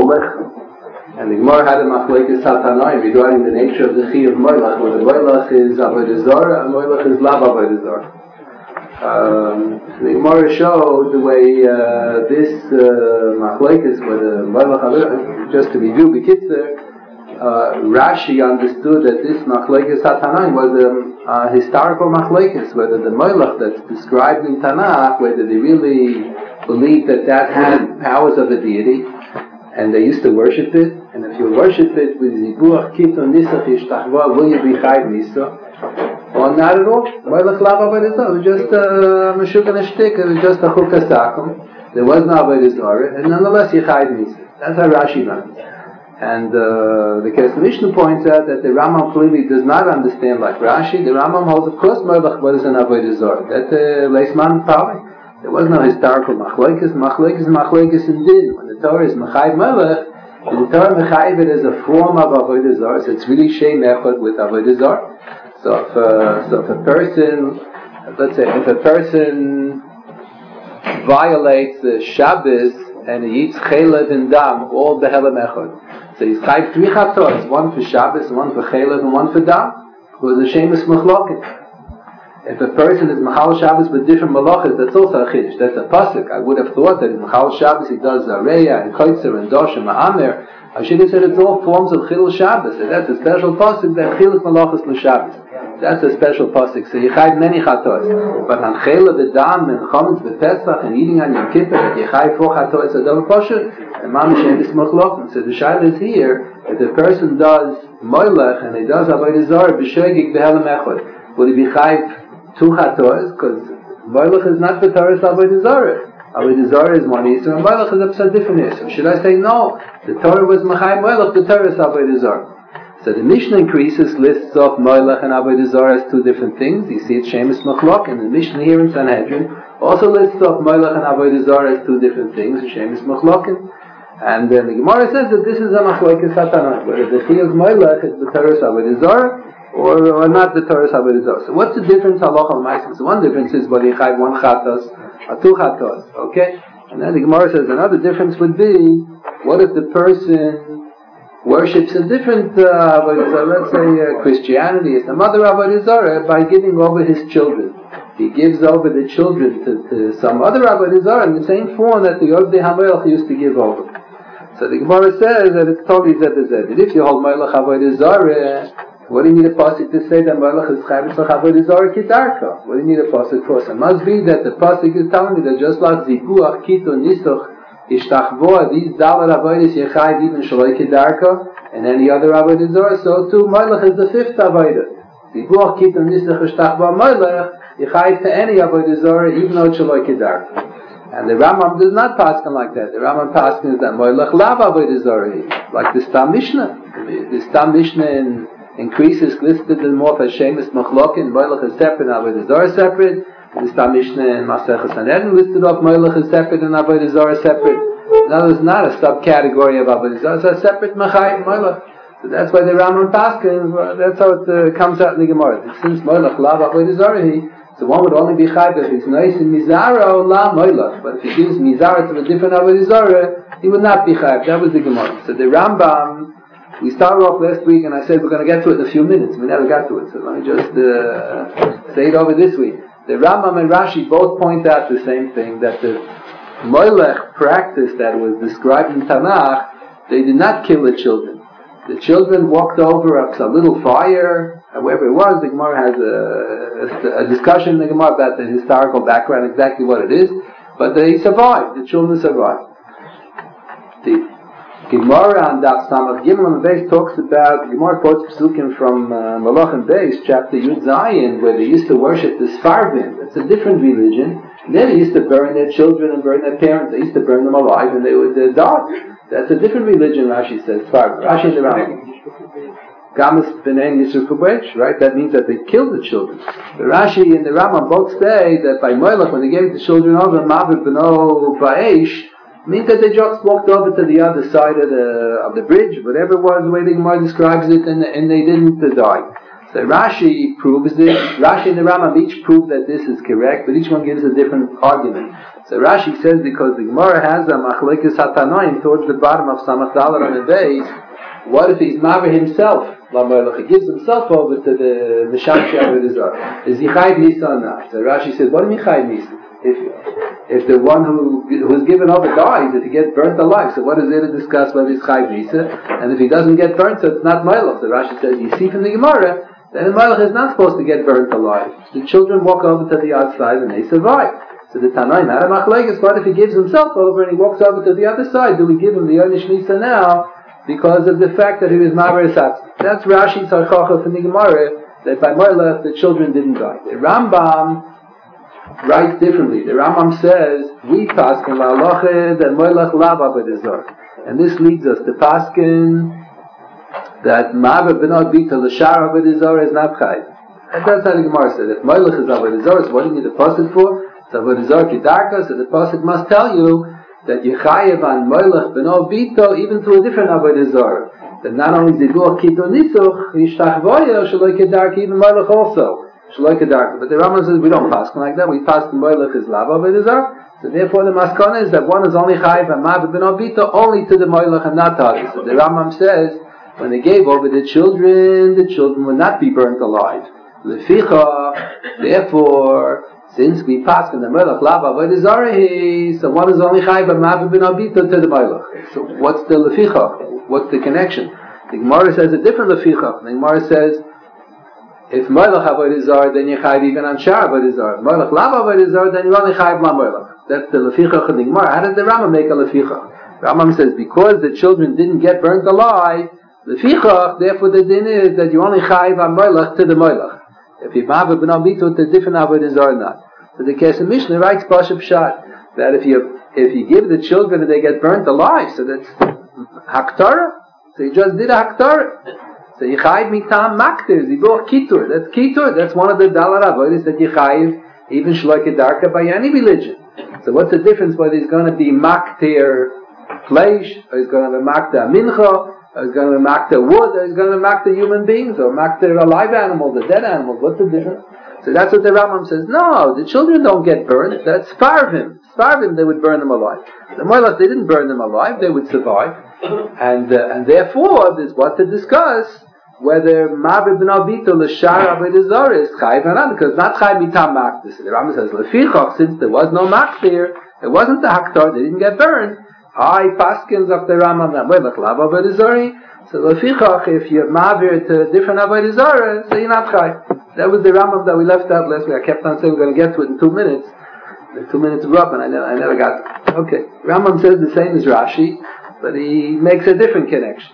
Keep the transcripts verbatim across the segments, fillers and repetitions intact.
Molech. And the Gemara had a machlokes Satanai regarding the nature of the Chi of Molech, whether Molech is Avodah Zarah and Molech is Lav Avodah Zarah. Um, the Gemara showed the way uh, this uh, machlokes, whether Molech, just to review B'Kitzur, uh, Rashi understood that this machlokes Satanai was a, a historical machlokes, whether the Molech that's described in Tanakh, whether they really believed that that had powers of a deity, and they used to worship it, and if you worship it with Zibuach, Kiton, Nisach, Yishtachva, will you be Chayv Nisa? Or not at all. Molech Lav Avodah Zarah. It was just a Meshuk and a Shtik, it was just a Chukah Sakum. There was no Avodah Zarah, and nonetheless you Chayv Nisa. That's how Rashi learns. And uh, the Kesef Mishnah points out that the Rambam clearly does not understand like Rashi. The Rambam holds, of course, Molech was an Avodah Zarah. That's a Leisman Pali. There was no historical machlokes. Machlokes is machlokes in din. When the Torah is Mechayv Molech, the Torah Mechayv it as a form of Avodah Zarah, so it's really Shem Echad with Avodah Zarah. So if, uh, so if a person, let's say, if a person violates the Shabbos and he eats Chelev and Dam, all Behelem Echad, so he's Chayv three chatos, one for Shabbos, one for Chelev, and one for Dam, because the Shem is Mechloket. If a person is Machal Shabbos with different malachas, that's also a chiddush. That's a pasuk. I would have thought that in Machal Shabbos he does Zareya and Koitzer and Dosh and Ma'amer. I should have said it's all forms of Chilul Shabbos. And that's a special pasuk that Chilul Malachas l'Shabbos. That's a special pasuk. So you chayv many chatos. But on Chelev v'Dam and Chometz v'Pesach and eating on Yom Kippur, that you chayv four chatos a double pasuk, and Mam Shem is Machlokim. So the shaila is here that the person does Molech and he does Avodah Zarah b'Shogeg b'Helem Echad. Would he be chayv two chatos, because Molech is not the Torah's Avodah Zarah. Avodah Zarah is one Yisur, and Molech is a different Yisur. Should I say no? The Torah was Mechayv Molech, the Torah is Avodah Zarah. So the Mishnah increases lists of Molech and Avodah Zarah as two different things. You see it's Shemus Machlok, and the Mishnah here in Sanhedrin also lists of Molech and Avodah Zarah as two different things, Shemus Machlokin. And then the Gemara says that this is a Machlokes Satanah, whether the Chi of Molech is the Torah's Avodah Zarah, Or, or not the Torah's Avodah Zarah. So what's the difference halacha and ma'asim? So one difference is whether you chayv one chatos or two chatos, okay? And then the Gemara says another difference would be, what if the person worships a different uh, Avodah Zarah, let's say uh, Christianity is some other Avodah Zarah, by giving over his children. He gives over the children to, to some other Avodah Zarah in the same form that the Yodei HaMelech used to give over. So the Gemara says that it's totally zed zed. If you hold Melech Avodah Zarah, what do you need a pasuk to say that Molech is chayv avodah zarah kidarka? What do you need a pasuk for? So it must be that the pasuk is telling me that just like zibuach, kiton, nisoch, ishtachvoa, these dalar avodas yechayv even shaloi kidarka, and any other avodah zarah, so too Molech is the fifth avodah. Zibuach, kiton, nisoch, ishtachvoa, Molech yechayv to any avodah zarah, even though shaloi kidarka. And the Rambam does not paskin like that. The Rambam paskin is that Molech lav avodah zarah, like the Stam Mishnah. The Stam Mishnah in increases listed in more for Shemus Machlokin, Molech is separate and Avodah Zarah separate. The Stam Mishnah in Masechus Sanhedrin listed up Molech is separate and Avodah Zarah separate. Now there's not a subcategory of Avodah Zarah, it's a separate Machayim Molech. So that's why the Rambam Paskin, that's how it uh, comes out in the Gemara. Since Molech lav Avodah Zarah, so one would only be chayv if he's nice in Mizara or la Molech. But if he gives Mizara to a different Avodah Zarah, he would not be chayv. That was the Gemara. So the Rambam, we started off last week and I said we're going to get to it in a few minutes. We never got to it, so let me just uh, say it over this week. The Rambam and Rashi both point out the same thing, that the Molech practice that was described in Tanakh, they did not kill the children. The children walked over a little fire, however it was. The Gemara has a, a, a discussion in the Gemara about the historical background, exactly what it is, but they survived. The children survived. The Gemara on Daf Samach Gimel on the base talks about, the Gemara quotes Pesukim from uh, Malachim Beis, chapter Yud Zayin, where they used to worship the Sfarvim. It's a different religion. And then they used to burn their children and burn their parents. They used to burn them alive and they would uh, die. That's a different religion, Rashi says. Sfarvim. Rashi in the Rambam. Gamas B'nei Yisur Kubech, right? That means that they killed the children. The Rashi and the Rambam both say that by Molech, when they gave the children over, Mavet B'no Ba'esh, means that they just walked over to the other side of the of the bridge, whatever it was, the way the Gemara describes it, and, and they didn't uh, die. So Rashi proves this. Rashi and the Rambam each prove that this is correct, but each one gives a different argument. So Rashi says because the Gemara has a machlekes hatanoim towards the bottom of Samach Dalet on the base, what if he's maver himself? He gives himself over to the Mishamshi Avodah Zarah. Is he chayv nisa or not? So Rashi says, what do you mean chayv nisa? If if the one who who's given over dies, if he gets burnt alive, so what is there to discuss whether he's chayv nisa? And if he doesn't get burnt, so it's not moilach. So Rashi says, you see from the Gemara, then the moilach is not supposed to get burnt alive. The children walk over to the outside and they survive. So the Tanaim had a machlekes, what if he gives himself over and he walks over to the other side? Do we give him the Yonish Nisa now because of the fact that he was Maver Esatz? That's Rashi's Harchacha from the Gemara, that by Moilach the children didn't die. The Rambam writes differently. The Rambam says, we paskin la'aloche that Moilach lava b'dezor. And this leads us to paskin that Maver b'not bita l'shara b'dezor is not chayv. And that's how the Gemara said. If Moilach is b'dezor, so what do you need the pasuk for? So Avodah Zarah Kedarka, so the pasuk must tell you that Yechayev on Moilach B'no Bito, even to a different Avodah Zarah. That not only Zibuach Kito Nisuch, Yishtach Voya, Shaloi Kedarka, even Moilach also. Shaloi Kedarka. But the Rambam says we don't pass like that, we pass the Moilach is Lava Avodah Zarah. So therefore the Maskana is that one is only Chayev on Mav B'no Bito, only to the Moilach and not to others. So the Rambam says, when they gave over the children, the children would not be burnt alive. Leficha, therefore, since we pass in the Moilach Lava Avodah Zarah, so one is only Chayv Mav B'no Bito to the Moilach. So what's the Leficha? What's the connection? The Gemara says a different Leficha. The Gemara says, if Moilach Avodah Zarah, then you Chayv even on Shar Avodah Zarah. Moilach Lava Avodah Zarah, then you only Chayv La Moilach. That's the Leficha of the Gemara. How did the Rambam make a Leficha? Rambam says, because the children didn't get burnt alive, Leficha, therefore the din is that you only Chayv on Moilach to the Moilach. If you Mav B'no Bito, the different Avodah Zarah or not. So the Kesef Mishnah writes Pashup Pshat that if you if you give the children and they get burnt alive, so that's Haktara. So you just did a Haktara. So you Chayiv Mitam Maktir, Zibuach Kitur. That's Kitur. That's one of the Dalar Avodas that you Chayiv even Shloi Kedarka by any religion. So what's the difference whether he's going to be Maktir flesh, or he's going to be Maktir Mincha, or he's going to be Maktir wood, or he's going to be Maktir human beings, or Maktir a live animal, the dead animal? What's the difference? So that's what the Rambam says. No, the children don't get burned. That's Sparvim. Sparvim, they would burn them alive. The Moilach, they didn't burn them alive. They would survive. And uh, and therefore, there's what to discuss, whether Mav B'no Bito L'shar Avodah Zarah is Chayv or not, because not Chayv Mitam Maktir. So the Rambam says, Lefichach, since there was no Maktir, it wasn't the Haktar, they didn't get burned. I Paskins of the Rambam, that Moilach Lava Avodah Zarah. So Lefichach, if you're Mavir to different Avodah Zarah, so you're not Chayv. That was the Rambam that we left out last week. I kept on saying we're going to get to it in two minutes. The two minutes were up and I never, I never got to it. Okay. Rambam says the same as Rashi, but he makes a different connection.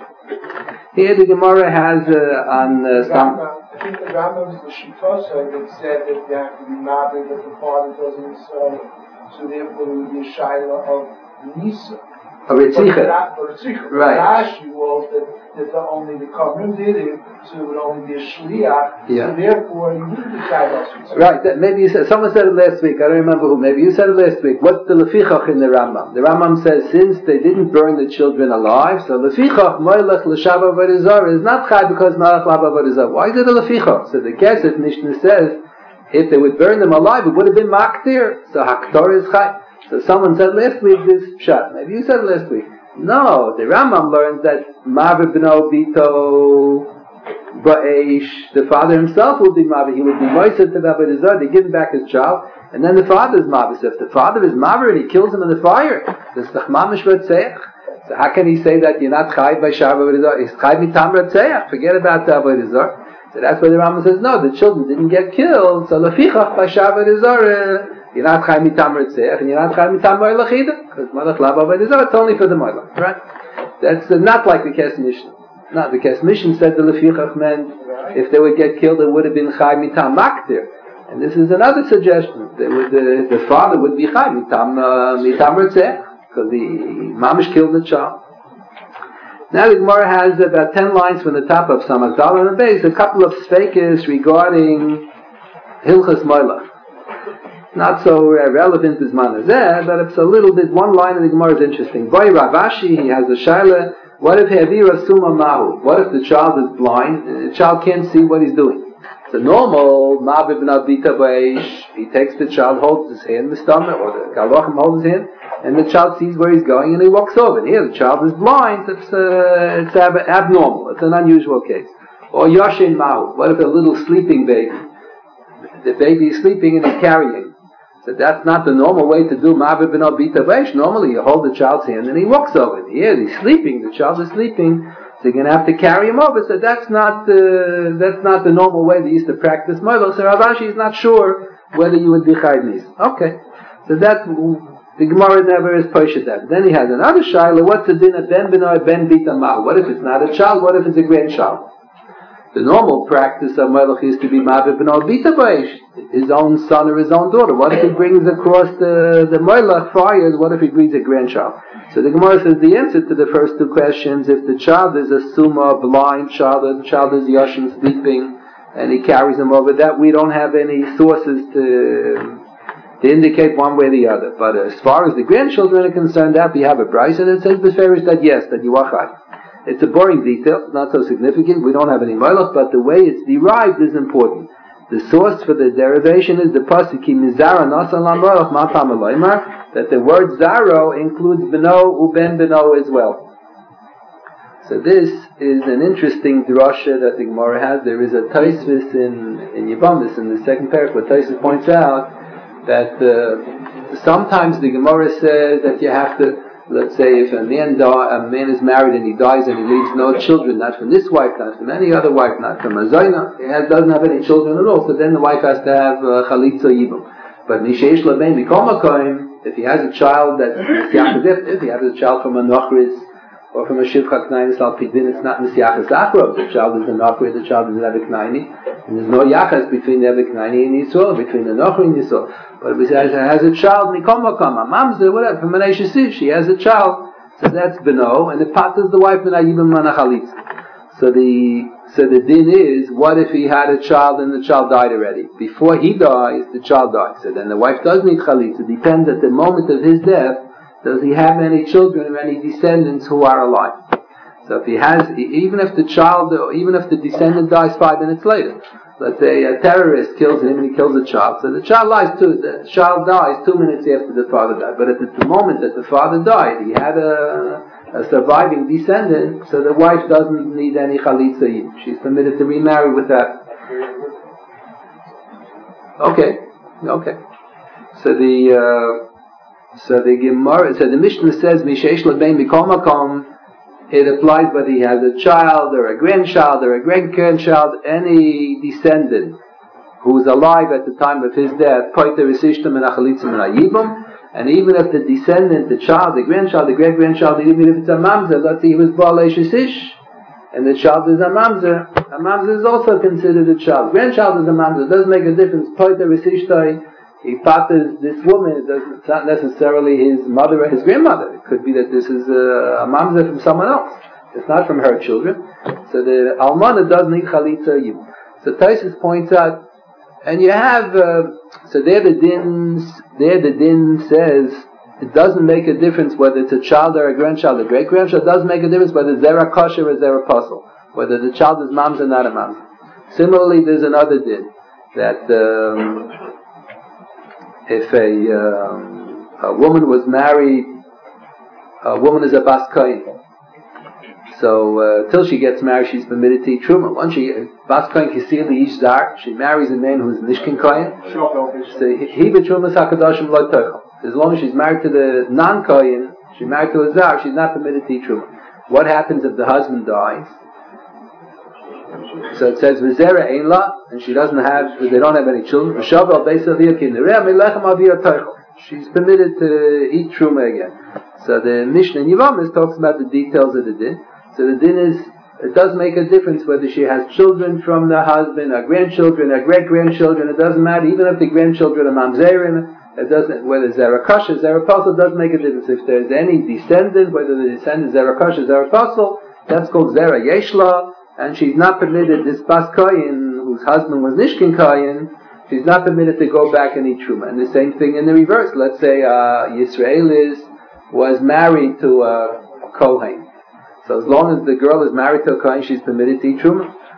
Here the Gemara has uh, on uh, some... I think the Rambam is the Shittosa that said that you have to be Mabir, that the father doesn't say, so therefore there would be a Shaila of Nisa. Of Ritzicha. Right. Rashi was that, that the only the Kavrim did it, so it would only be a Shliach, yeah. So therefore you need the Shaila. Right, that, maybe you said, someone said it last week, I don't remember who, maybe you said it last week. What's the Lefichach in the Rambam? The Rambam says, since they didn't burn the children alive, so Lefichach, Moilach, L'Shava Avodah Zarah is not Chai because Moilach Lava Avodah Zarah. Why is it a Lefichach? So the Kesef Mishnah says, if they would burn them alive, it would have been Maktir, so Haktor is Chai. So someone said last week this pshat. Maybe you said last week. No, the Rambam learns that Mavi B'no Bito Ba'esh, the father himself would be Mavi. He would be Moised to the Avodah Zarah. They give him back his child, and then the father is Mavi. So if the father is Mavi and he kills him in the fire, that's Tachmamish Ratzeach. So how can he say that you're not Chayv by Shar Avodah Zarah? He's Chayv Mitam Ratzeach. Forget about the Avodah Zarah. So that's why the Rambam says no. The children didn't get killed. So Lefichach by Shar Avodah Zarah. You're not Chayv Mitam Ratzeach, and you're not Chayv Mitam Moilach either, because Moilach Lava Avodah Zarah, it's only for the Moilach, right? That's uh, not like the Kesef Mishnah. Not the Kesef Mishnah said the Lefichach meant if they would get killed, it would have been Chayv Mitam Maktir. And this is another suggestion. They would, uh, the father would be Chayv Mitam uh, Mitam Ratzeach, because the Mamish killed the child. Now the Gemara has about ten lines from the top of Samach Dalet on the base, a couple of sfeikis regarding Hilchas Moilach. Not so uh, relevant as Manazeh, but it's a little bit, one line in the Gemara is interesting. Boy Ravashi, he has a shaila, what if He'avira Suma Mahu? What if the child is blind, and the child can't see what he's doing? The normal, Ma'aviv Nabita Baish, he takes the child, holds his hand in the stomach, or the Galachim holds his hand, and the child sees where he's going and he walks over. And here the child is blind, it's, uh, it's ab- abnormal, it's an unusual case. Or Yashin Mahu, what if a little sleeping baby? The baby is sleeping and he's carrying. So that's not the normal way to do Ma'aviv Nabita Baish. Normally you hold the child's hand and he walks over. Here he's sleeping, the child is sleeping. So you're going to have to carry him over. So that's not uh, that's not the normal way they used to practice Moilach. So Rav Ashi is not sure whether you would be Chayv Nis. Okay. So that, the Gemara never is Poshet that. Then he has another Shaila. What's the din of Ben Benoy Ben Bita Ma'u? What if it's not a child? What if it's a grandchild? The normal practice of Moilach is to be Ma'aviv Benoy Bita Baish, his own son or his own daughter. What if he brings across the, the Moilach fires? What if he brings a grandchild? So the Gemara says the answer to the first two questions, if the child is a summa, blind child, or the child is yashin, sleeping, and he carries him over, that we don't have any sources to, to indicate one way or the other. But as far as the grandchildren are concerned, that we have a price, and it says beferish that yes, that you are chayv. It's a boring detail, not so significant, we don't have any moilach, but the way it's derived is important. The source for the derivation is the pasuk mizara nasan lamoilach matam aloymar, that the word zaro includes beno uben beno as well. So this is an interesting drasha that the Gemara has. There is a Tosfos in in Yevamos in the second paragraph where Tosfos points out that uh, sometimes the Gemara says that you have to, let's say if a man die, a man is married and he dies and he leaves no children, not from this wife, not from any other wife, not from a Zaina, he has, doesn't have any children at all, so then the wife has to have uh, Chalitza Yibam. But Misheish Labein Mikomakoim, if he has a child that's Mesiach, if he has a child from a Nochris or from a Shivcha Knainis Al Pidin, it's not Mesiach Achrov. The child is a Nochri, the child is an Evik Knaini, and there's no Yachas between the Evik Knaini and Yisrael, between the Nochri and Yisrael. But if he has, has a child, Mikomakom, a Mamzer, whatever, from an Eishesiv, she has a child, so that's Beno, and the Pat is the wife, Menayibim Manachalitz. So the so the din is, what if he had a child and the child died already? Before he dies, the child dies. So then the wife does need chalitza. It depends at the moment of his death, does he have any children or any descendants who are alive? So if he has, even if the child, even if the descendant dies five minutes later, let's say a terrorist kills him and he kills a child, so the child dies two, the child dies two minutes after the father died. But at the moment that the father died, he had a a surviving descendant, so the wife doesn't need any chalitza. She's permitted to remarry with that. Okay, okay. So the uh, so the Gemara, so the Mishnah says Misheish Labein Mikol Makom. It applies whether he has a child or a grandchild or a great-grandchild, any descendant who's alive at the time of his death. Poiter Isishtam and Achalitzim and Ayibam. And even if the descendant, the child, the grandchild, the great-grandchild, even if it's a mamzer, let's say he was Baalei Shesish, and the child is a mamzer, a mamzer is also considered a child. Grandchild is a mamzer, it doesn't make a difference. Poiter Resishtai, he patters this woman, it's not necessarily his mother or his grandmother. It could be that this is a, a mamzer from someone else. It's not from her children. So the almana does need chalitza yibum. So Tosfos points out, and you have, uh, so there the din, there the din says, it doesn't make a difference whether it's a child or a grandchild, a great-grandchild. It doesn't make a difference whether zera kosher or zera puzzle, whether the child is mamzer or not a mamzer. Similarly, there's another din, that um, if a, um, a woman was married, a woman is a bas kohen. So, uh, till she gets married, she's permitted to eat truma. Once she, bas kohen kisir li ish zar, she marries a man who's nishkin kohen. So, he b'trumas hakadoshim lo tochel. As long as she's married to the non-kohen, she's married to a zar, she's not permitted to eat truma. What happens if the husband dies? So it says, v'zera ein la, and she doesn't have, they don't have any children. V'shav al beis aviyah kindereh, melechem aviyah tochel. She's permitted to eat truma again. So the Mishnah in Yevamos talks about the details of the din. So the din is, it does make a difference whether she has children from the husband, or grandchildren, or great-grandchildren, it doesn't matter, even if the grandchildren are mamzerim, it doesn't, whether Zerakasha, Zerapasal, doesn't make a difference. If there's any descendant, whether the descendant is Zerakasha, Zerapasal, that's called Zera Yeshla, and she's not permitted, this Bas Koyin, whose husband was Nishkin Koyin, she's not permitted to go back and eat Truma. And the same thing in the reverse. Let's say uh, Yisraelis was married to a Kohen. So as long as the girl is married to a Kohen, she's permitted to eat Truma.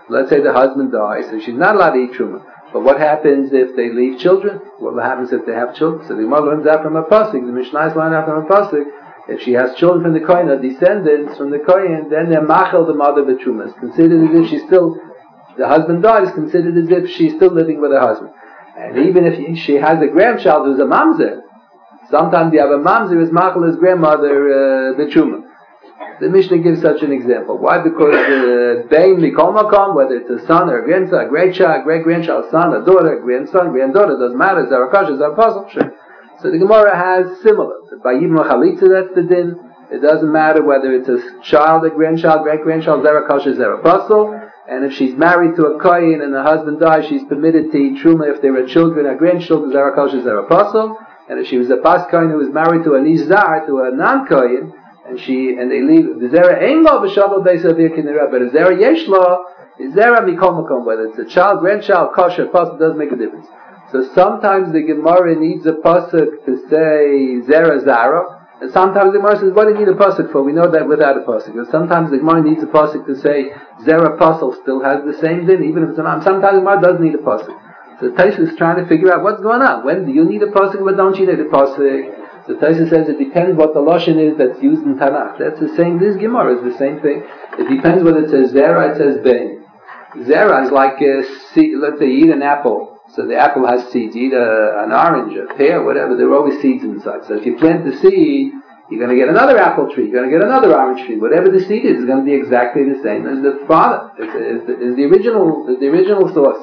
Let's say the husband dies, so she's not allowed to eat truma. But what happens if they leave children? What happens if they have children? So the Gemara learns out from a pasuk. The Mishnah learns out from a pasuk. If she has children from the kohen or descendants from the kohen, then they're machel the mother b'truma. It's considered as if she's still, the husband died, is considered as if she's still living with her husband. And even if she has a grandchild who's a mamzer, sometimes you have a mamzer who's machel his grandmother uh, b'truma. The Mishnah gives such an example. Why? Because the bein mikol makom, whether it's a son or a grandson, a great child, great grandchild, son, a daughter, grandson, granddaughter, doesn't matter. Zarakash, Zarapasul, sure. So the Gemara has similar. By Yibam Chalitza, that's the din. It doesn't matter whether it's a child, a grandchild, great grandchild, Zarakash, Zarapasul. And if she's married to a kohen and the husband dies, she's permitted to eat truma if there are children or grandchildren, Zarakash, Zarapasul. And if she was a pas kohen who was married to a nizar, to a non-kohen, and she and they leave the zera ain lo b'shavel beis avir kinera, but a zera yesh lo is zera mikol makom, whether it's a child, grandchild, kosher, pasuk doesn't make a difference. So sometimes the Gemara needs a pasuk to say zera zara, and sometimes the Gemara says, what do you need a pasuk for? We know that without a pasuk. And sometimes the Gemara needs a pasuk to say zera pasuk still has the same din, even if it's a non. Sometimes the Gemara does need a pasuk. So Taisa is trying to figure out what's going on. When do you need a pasuk? When don't you need a pasuk? So Taisa says it depends what the lashon is that's used in Tanakh. That's the same. This Gemara is the same thing. It depends whether it says zera, it says bein. Zera is like a seed. Let's say you eat an apple. So the apple has seeds. You eat a, an orange, a pear, whatever. There are always seeds inside. So if you plant the seed, you're going to get another apple tree. You're going to get another orange tree. Whatever the seed is, is going to be exactly the same as the father. Is the, is the original, the original source.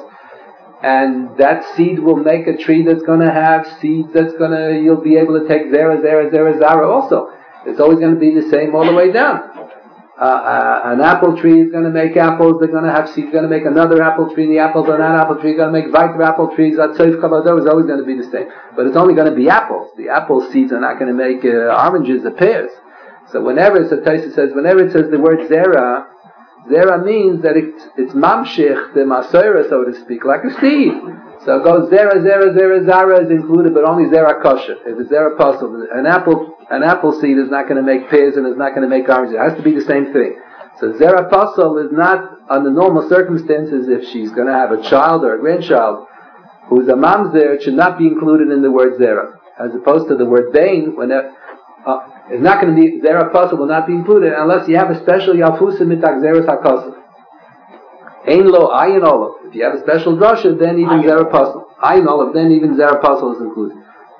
And that seed will make a tree that's going to have seeds that's going to, you'll be able to take zera, zera, zera, zara also. It's always going to be the same all the way down. Uh, uh, an apple tree is going to make apples, they're going to have seeds, going to make another apple tree, the apples are not apple tree, going to make weiter apple trees, that seif kabbalah is always going to be the same. But it's only going to be apples. The apple seeds are not going to make uh, oranges or pears. So whenever, so Taisa says, whenever it says the word zera, zera means that it's, it's mamshich, the masorah, so to speak, like a seed. So it goes zera, zera, zera, zara is included, but only zera kosher. If it's zera possible, an apple, an apple seed is not going to make pears and is not going to make oranges. It has to be the same thing. So zera pasul is not, under normal circumstances, if she's going to have a child or a grandchild who's a mamzer, it should not be included in the word zera. As opposed to the word bain, when it, uh, it's not going to be, zera pasul will not be included unless you have a special yalfusa mitak zeras hakasuf. Ein lo ayin olav. If you have a special drasha, then even zera pasul. Ayin olav, then even zera pasul is included.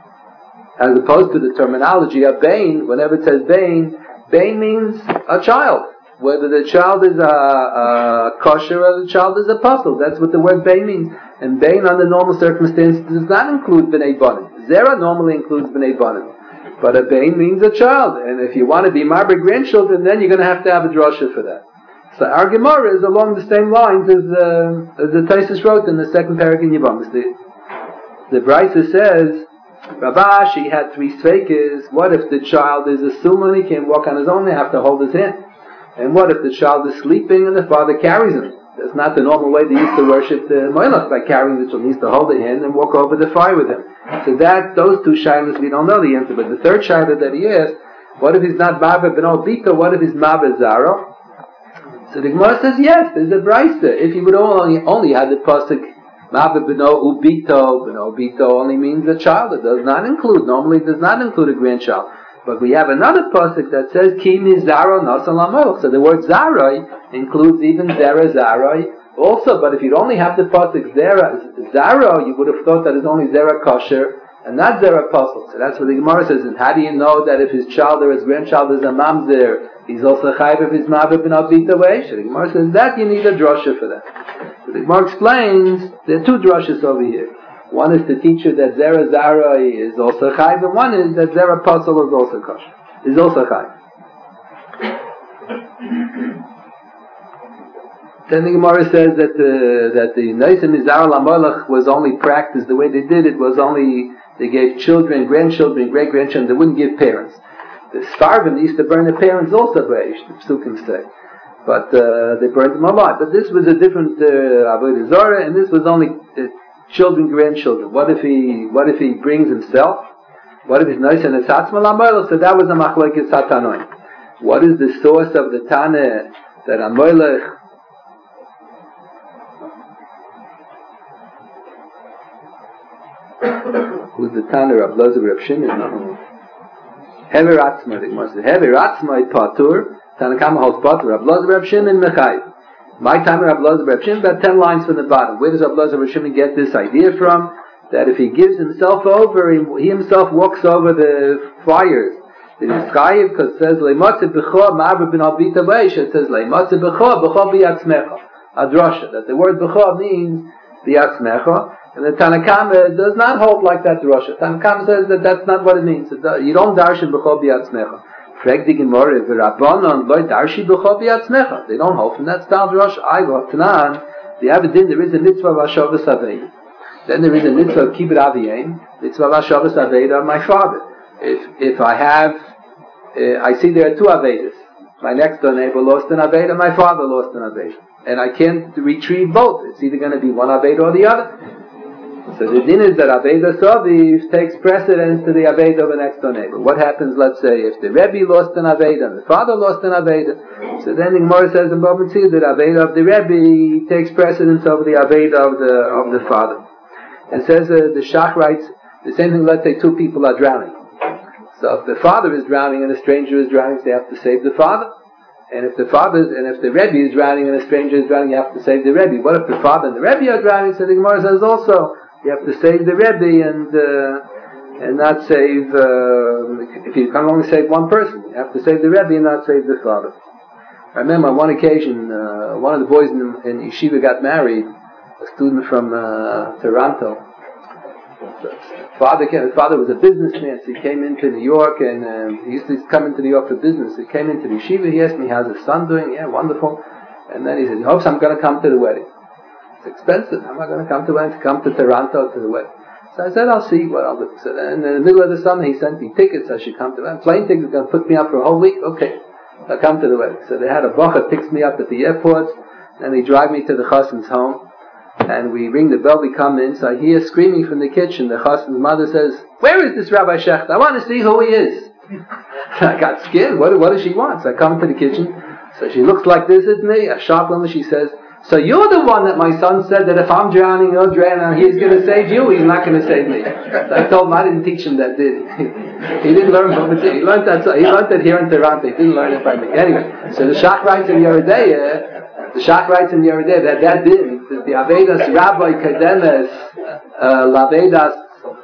As opposed to the terminology of bain, whenever it says bain, bain means a child. Whether the child is a, a kosher or the child is a pasul. That's what the word bain means. And bain under normal circumstances does not include b'nei banim. Zera normally includes b'nei banim. But a bain means a child. And if you want to be married grandchildren, then you're going to have to have a drasha for that. So our Gemara is along the same lines as, uh, as the Taisus wrote in the second paragraph in Yevamos. The, the Brisa says, Ravashi had three sveikas. What if the child is a suman, he can't walk on his own, they have to hold his hand? And what if the child is sleeping and the father carries him? That's not the normal way they used to worship the Moilach, by carrying the child. He used to hold the hand and walk over the fire with him. So that, those two shilas, we don't know the answer. But the third shilah that he asked, what if he's not Mabba ben Obito, what if he's Mabba Zara? So the Gemara says, yes, there's a brisa. If he would only, only have the pasuk, Mabba ben Obito, ben Obito only means a child. It does not include, normally it does not include a grandchild. But we have another pasuk that says, Ki mi zaro nasan lamelech. So the word zaroi includes even zera zaroi also. But if you'd only have the pasuk zera, zaro, you would have thought that it's only zera kosher and not zera pasul. So that's what the Gemara says. And how do you know that if his child or his grandchild is a mamzer, he's also chayv if his mother ben abita way? So the Gemara says that you need a drasha for that. So the Gemara explains there are two drashas over here. One is to teach you that zera zara is also chayv, and one is that zera pasul is also kosher, is also chayv. Then the Gemara says that the that the Neisim Mizar Lamalach was only practiced, the way they did it was only they gave children, grandchildren, great grandchildren. They wouldn't give parents. The Sfardim used to burn their parents also, Breish, the Psukim say, but uh, they burned them alive. But this was a different Avodah Zarah, and this was only uh, children, grandchildren. What if he what if he brings himself? What if he's nice and it's Hatzma Lamalach? So that was a Machlokes Hatanoim. What is the source of the Tana that Amoilech the Tana Rab Loza Rab Shimon. No. Hever Atzma, the Gemara says. Hever Atzma Patur. Tanakama holds Patur. Rab Loza Rab Shimon Mechayiv. My time Rab Loza Rab Shimon, about ten lines from the bottom. Where does Rab Loza Rab Shimon get this idea from? That if he gives himself over, he, he himself walks over the fires. It is chayiv because it says leimotze b'cho ma'aver bin albita beish. It says leimotze b'cho b'cho biyatzmecha. Adrasha, that the word b'cho means biyatzmecha, and the Tanakama does not hold like that drasha. Tanakama says that that's not what it means. You don't darshan b'cho biyatzmecha. Frag the Gemara v'Rabbanon loy darshi b'cho biyatzmecha. They don't hold from that style drasha. I go Tanan. The Avedin there is a mitzvah of Hashavas Aveda. Then there is a mitzvah of kibbut aviyim. Mitzvah of Hashavas Aveda of my father. If if I have, uh, I see there are two Avedas. My next door neighbor lost an Aveda, my father lost an Aveda. And I can't retrieve both. It's either going to be one Aveda or the other. So the din is that Aveda Soviv takes precedence to the Aveda of the next door neighbor. What happens, let's say, if the Rebbe lost an Aveda and the father lost an Aveda? So then the Gemara says in Bava Metzia that Aveda of the Rebbe takes precedence over the Aveda of the, of the father. And says uh, the Shach writes, the same thing, let's say two people are drowning. So if the father is drowning and a stranger is drowning, they have to save the father. And if the father is, and if the Rebbe is drowning and a stranger is drowning, you have to save the Rebbe. What if the father and the Rebbe are drowning? So the Gemara says also, you have to save the Rebbe and uh, and not save, uh, if you can only save one person, you have to save the Rebbe and not save the father. I remember on one occasion, uh, one of the boys in, in Yeshiva got married, a student from uh, Toronto. Father came, his father was a businessman, so he came into New York, and um, he used to come into New York for business. He came into the yeshiva, he asked me, how's his son doing? Yeah, wonderful. And then he said, he hopes I'm going to come to the wedding. It's expensive. I'm not going to come to the wedding, to come to Toronto to the wedding. So I said, I'll see what I'll do. So then in the middle of the summer, he sent me tickets, I should come to the wedding. Plane tickets, going to put me up for a whole week? Okay, I'll come to the wedding. So they had a bacha, picks me up at the airport, and they drive me to the chassan's home. And we ring the bell, we come in, so I hear screaming from the kitchen. The chassan's mother says, where is this Rabbi Shecht? I want to see who he is. I got scared. What, what does she want? So I come into the kitchen. So she looks like this at me, a sharp woman. She says, so you're the one that my son said that if I'm drowning, you're drowning, he's going to save you, he's not going to save me. So I told him I didn't teach him that, did he? He didn't learn from it. He learned that, he learned that here in Toronto. He didn't learn it by me. Anyway, so the Shach writes in Yeridea, the Shach writes in Yeridea that that did, that the Avedas Rabbi Kademes, uh, Lavedas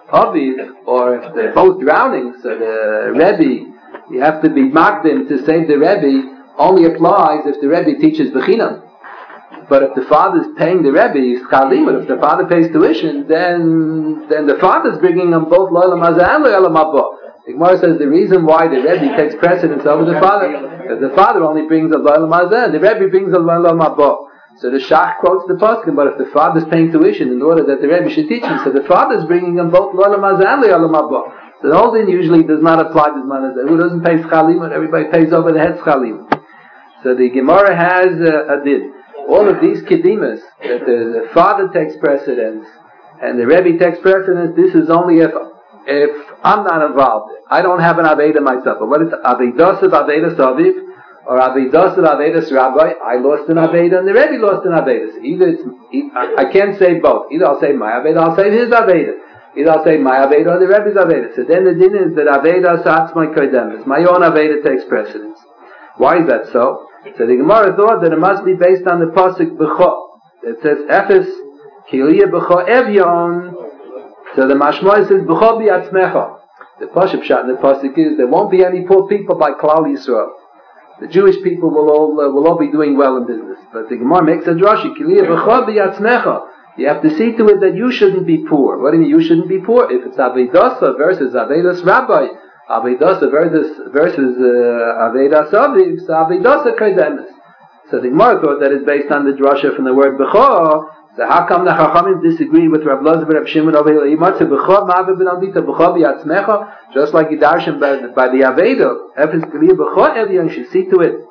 Aviv, or if they're both drowning, so the Rebbe, you have to be Magdim to save the Rebbe, only applies if the Rebbe teaches Bechinam. But if the father is paying the Rebbe, Schalimut, if the father pays tuition, then then the father is bringing them both Lo'elam Hazeh and Lo'elam Haba. The Gemara says the reason why the Rebbe takes precedence over the father, that the father only brings a Lo'elam Hazeh, and the Rebbe brings a Lo'elam Haba. So the Shach quotes the Pasuk, but if the father is paying tuition in order that the Rebbe should teach him, so the father is bringing them both Lo'elam Hazeh and Lo'elam Haba. So the whole thing usually does not apply to Zman Hazeh. Who doesn't pay Schalimut? Everybody pays over the head Schalimut. So the Gemara has uh, a did. All of these kedimas, that the, the father takes precedence and the Rebbe takes precedence, this is only if if I'm not involved. I don't have an Aveda myself. But what is Avedas of Avedas Aviv or Avedas of Avedas Rabbi? I lost an Aveda and the Rebbe lost an Aveda. So either it's, I, I can't say both. Either I'll say my Aveda, I'll say his Aveda. Either I'll say my Aveda or the Rebbe's Aveda. So then the din is that Aveda Satz my Kodemis. My own Aveda takes precedence. Why is that so? So the Gemara thought that it must be based on the pasuk B'cho. It says Ephes Kiliya B'cho Evyon. So the Mashmai says B'cho B'yatzmecha. The pasuk shot in the pasuk is there won't be any poor people by Klal Yisrael. The Jewish people will all uh, will all be doing well in business. But the Gemara makes a drashi Kiliya B'cho B'yatzmecha. You have to see to it that you shouldn't be poor. What do you mean you shouldn't be poor? If it's Avedasa versus Avedas Rabbi, Avedasa versus, versus uh, Avedas Aviv, so Avedasa Kodemis. So the Gemara thought that is based on the drasha from the word B'cho. So how come the Chachamim disagree with Rav Loza Rav Shimon over here? B'cho B'Avita B'cho B'Yatzmecha, just like Yidarshan by, by the Aveda. Efes K'liya B'cho Evyon, you should see to it.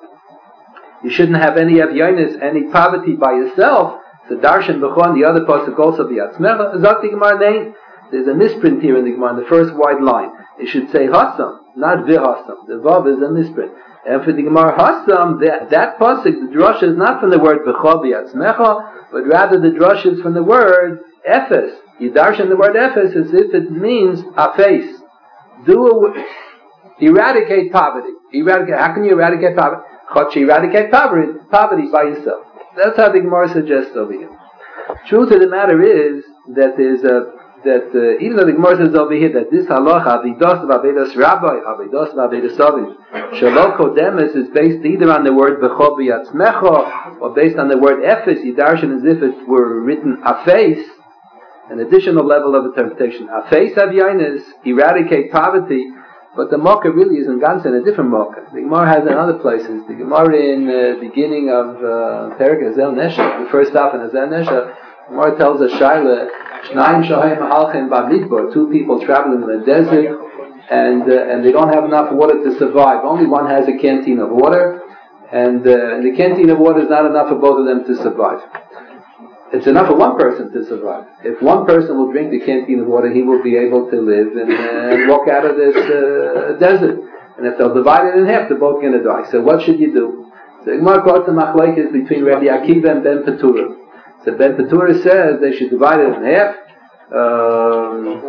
You shouldn't have any Evyonis, any poverty by yourself. So Darshan B'cho and the other pasuk also B'Yatzmecha. Is that the Gemara name? There's a misprint here in the Gemara, in the first wide line. It should say Hassam, not V'Hassam. The Vav is a misprint. And for the Gemara Hassam, that, that pasuk, the drasha is not from the word B'cho B'Yatzmecha, but rather the drasha is from the word Ephes. You darshan the word efes as if it means a face. Do a, eradicate poverty. Eradicate. How can you eradicate poverty? Chot eradicate poverty, poverty by yourself. That's how the Gemara suggests over here. Truth of the matter is that there's a that uh, even though the Gemara says over here that this halacha avidos v'avedos rabbi avidos v'avedos aviv shelo kodemes is based either on the word b'cho b'yatzmecho or based on the word efes yidarshan as if it were written afes, an additional level of interpretation. Afes avyainus, eradicate poverty, but the Mokkah really is in Gans in a different Mokkah. The Gemara has in other places. The Gemara in the uh, beginning of Perek Hazel Nesha, the first stop in Hazel Nesha, the Gemara tells us Shaila, Shnayim Shohem Mahalchem Bamidbar, two people traveling in the desert, and uh, and they don't have enough water to survive. Only one has a canteen of water, and uh, the canteen of water is not enough for both of them to survive. It's enough for one person to survive. If one person will drink the canteen of water, he will be able to live and, uh, and walk out of this uh, desert. And if they'll divide it in half, they're both going to die. So what should you do? So Gemara quotes the machlokes between Rabbi Akiva and Ben Petura. So Ben Petura says they should divide it in half. Um,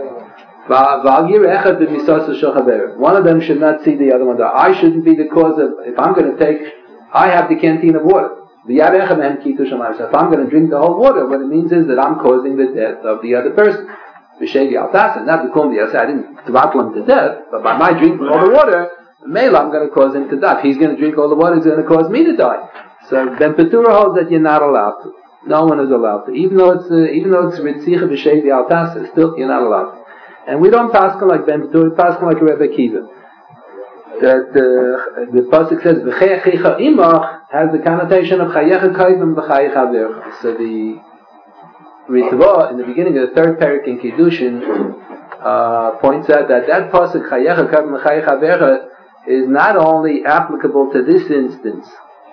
one of them should not see the other one die. I shouldn't be the cause of, if I'm going to take, I have the canteen of water. So if I'm going to drink the whole water, what it means is that I'm causing the death of the other person. Not because I didn't throttle him to death, but by my drinking all the water, Mela, I'm going to cause him to die. If he's going to drink all the water, he's going to cause me to die. So Ben Petura holds that you're not allowed to. No one is allowed to. Even though it's uh, even though it's Ritzicha B'Shevi Al Tasa, still you're not allowed to. And we don't paskin like Ben Petura, we paskin like Rebbe Akiva. That uh, the pasuk says v'cheyachicha imach has the connotation of chayecha kaivim v'chayecha avercha. So the Ritva in the beginning of the third parak in Kiddushin uh, points out that that pasuk chayecha kaivim v'chayecha avercha is not only applicable to this instance,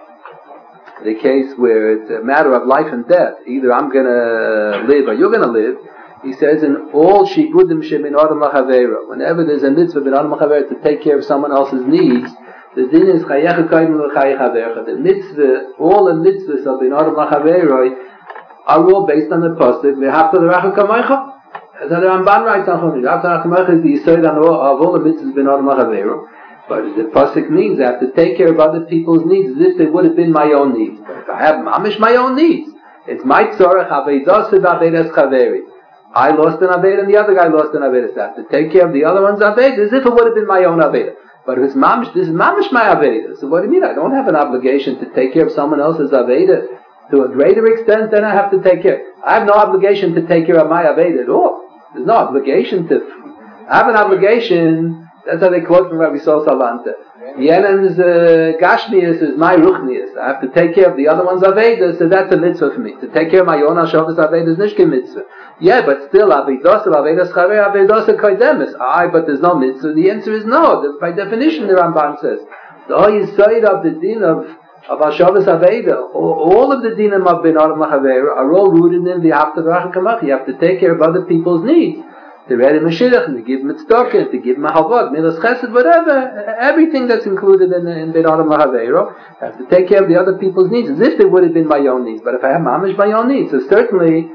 the case where it's a matter of life and death. Either I'm going to live or you're going to live. He says in all shibudim shemin adam lachavera, whenever there's a mitzvah bin adam lachavera to take care of someone else's needs, the din is chayecha kaim l'chayecha avercha. The mitzvah, all the mitzvahs of bin adam lachavera are all based on the pasuk v'hafta l'racha kamaycha. As the Ramban writes on Chumri, v'hafta l'racha kamaycha is the yisod of all the mitzvahs bin adam lachavera. But the pasuk means I have to take care of other people's needs as if they would have been my own needs. But if I have mamish my own needs, it's my tzorach aveidos v'aveidas chaveri. I lost an aveda and the other guy lost an aveda. So I have to take care of the other one's aveda as if it would have been my own aveda. But if it's mamish, this is mamish my aveda. So what do you mean? I don't have an obligation to take care of someone else's aveda to a greater extent than I have to take care. I have no obligation to take care of my aveda at all. There's no obligation to. I have an obligation. That's how they quote from Rabbi Sol Salanta. Yenen's uh, Gashmias is my Ruchnias. I have to take care of the other one's Aveda, so that's a mitzvah for me. To take care of my own Hashavas Aveda is Nishkin mitzvah. Yeah, but still, Avedos Avedas Chaver, Avedos Koidemis. Aye, but there's no mitzvah. The answer is no. The, by definition, the Ramban says. The whole Yisayid of the din of, of Hashavas Aveda, all, all of the dinim of Ben Adam Lachaver are all rooted in the Hafta V'Rachim Kamach. You have to take care of other people's needs. To read him a shidduch, to give him a tzedakah, to give him a halvot, milas chesed, whatever, everything that's included in in Ben Adam Lachaveiro, I have to take care of the other people's needs as if they would have been my own needs. But if I have mamish my own needs, so certainly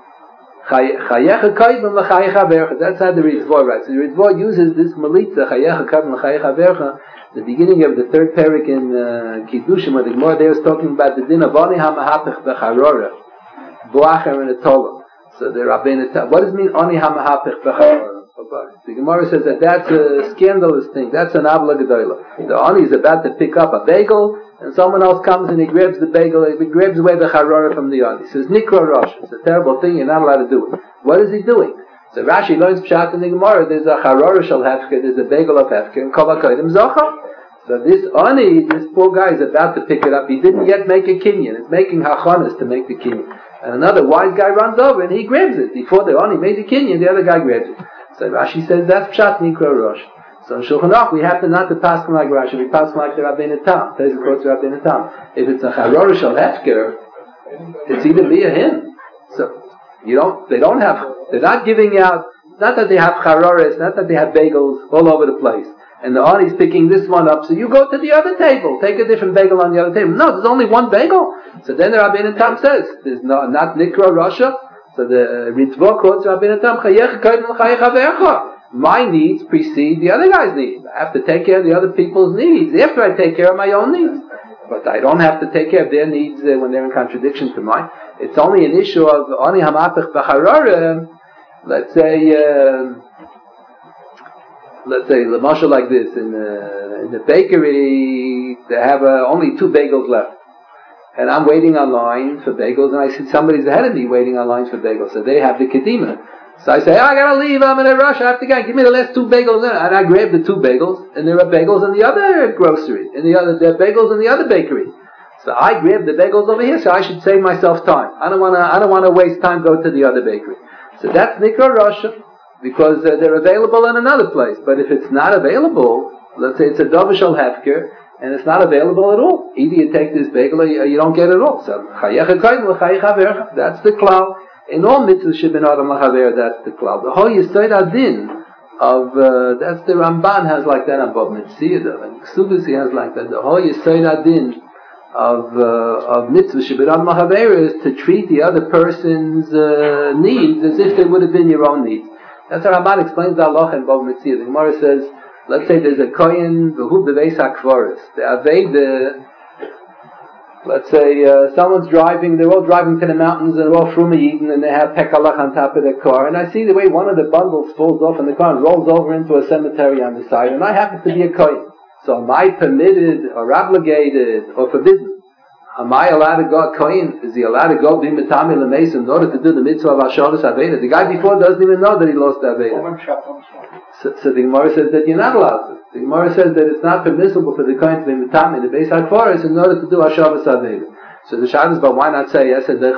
chayecha kaivim l'chayecha avercha. That's how the Ritva writes. So the Ritva uses this malitza chayecha kaivim l'chayecha avercha. The beginning of the third parak in uh, Kiddushim, where the Gemara there is talking about the din of ani hamahapich b'charora, boacher and a tola. So the Rabbeinu, what does it mean, ani hamahapich b'charora? The Gemara says that that's a scandalous thing. That's an avla gedola. The ani is about to pick up a bagel, and someone else comes and he grabs the bagel, he grabs away the charora from the ani. He says, nikra rosh. It's a terrible thing, you're not allowed to do it. What is he doing? So Rashi learns pshat in the Gemara, there's a charora shel hefker, there's a bagel of hefker, and kol hakodim zocha. So this ani, this poor guy is about to pick it up. He didn't yet make a kinyan. It's making hachanas to make the kinyan. And another wise guy runs over and he grabs it. Before the ani made the kinyan, the other guy grabs it. So Rashi says that's pshat nikra rosh. So in Shulchan Aruch we have to not to pass like Rashi, we pass like the Rabbeinu Tam. There's of course the Rabbeinu Tam. If it's a charora shel hefker, it's either me or him. So you don't. They don't have. They're not giving out. Not that they have charoras, not that they have bagels all over the place. And the Ani's picking this one up, so you go to the other table, take a different bagel on the other table. No, there's only one bagel. So then the Rabbeinu Tam says, there's no, not Nikra Rasha. So the Ritzvah quotes Rabbeinu Tam, Chayecha Kodim L'Chayecha Haverecha. My needs precede the other guy's needs. I have to take care of the other people's needs after I take care of my own needs. But I don't have to take care of their needs uh, when they're in contradiction to mine. It's only an issue of Ani Hamapich B'Harara. Let's say, uh, let's say, the marshal like this in the, in the bakery, they have uh, only two bagels left. And I'm waiting online for bagels, and I see somebody's ahead of me waiting online for bagels. So they have the kedima. So I say, oh, I gotta leave, I'm in a rush, I have to go, give me the last two bagels. And I grab the two bagels, and there are bagels in the other grocery, in the other, there are bagels in the other bakery. So I grab the bagels over here, so I should save myself time. I don't wanna, I don't wanna waste time, go to the other bakery. So that's Nikra Rasha, because uh, they're available in another place. But if it's not available, let's say it's a Dovishal Hefker, and it's not available at all. Either you take this bagel or you, you don't get it at all. So, that's the cloud. In all mitzvahs shebin adam lachaver, that's the cloud. The whole Yesod Adin of, uh, that's the Ramban has like that on Bab Metzia, and Ksubis he has like that. The whole Yesod Adin of, uh, of mitzvah shebin adam lachaver is to treat the other person's uh, needs as if they would have been your own needs. That's how Ramban explains the halacha in Bab Metzia. The Gemara says, let's say there's a kohen v'hu b'veis hakvaris. The aveda, let's say uh, someone's driving, they're all driving to the mountains and they're all frumayidin and they have pekalach on top of their car. And I see the way one of the bundles falls off in the car and rolls over into a cemetery on the side. And I happen to be a kohen. So am I permitted or obligated or forbidden? Am I allowed to go, kohen, is he allowed to go be mitami l'meis in order to do the mitzvah of Hashadas Aveda? The guy before doesn't even know that he lost the Aveda. So, so the Gemara says that you're not allowed to. The Gemara says that it's not permissible for the kohen to be mitami the Beis HaKfaris in order to do Hashadas Aveda. So the Shad is, but why not say yes? So the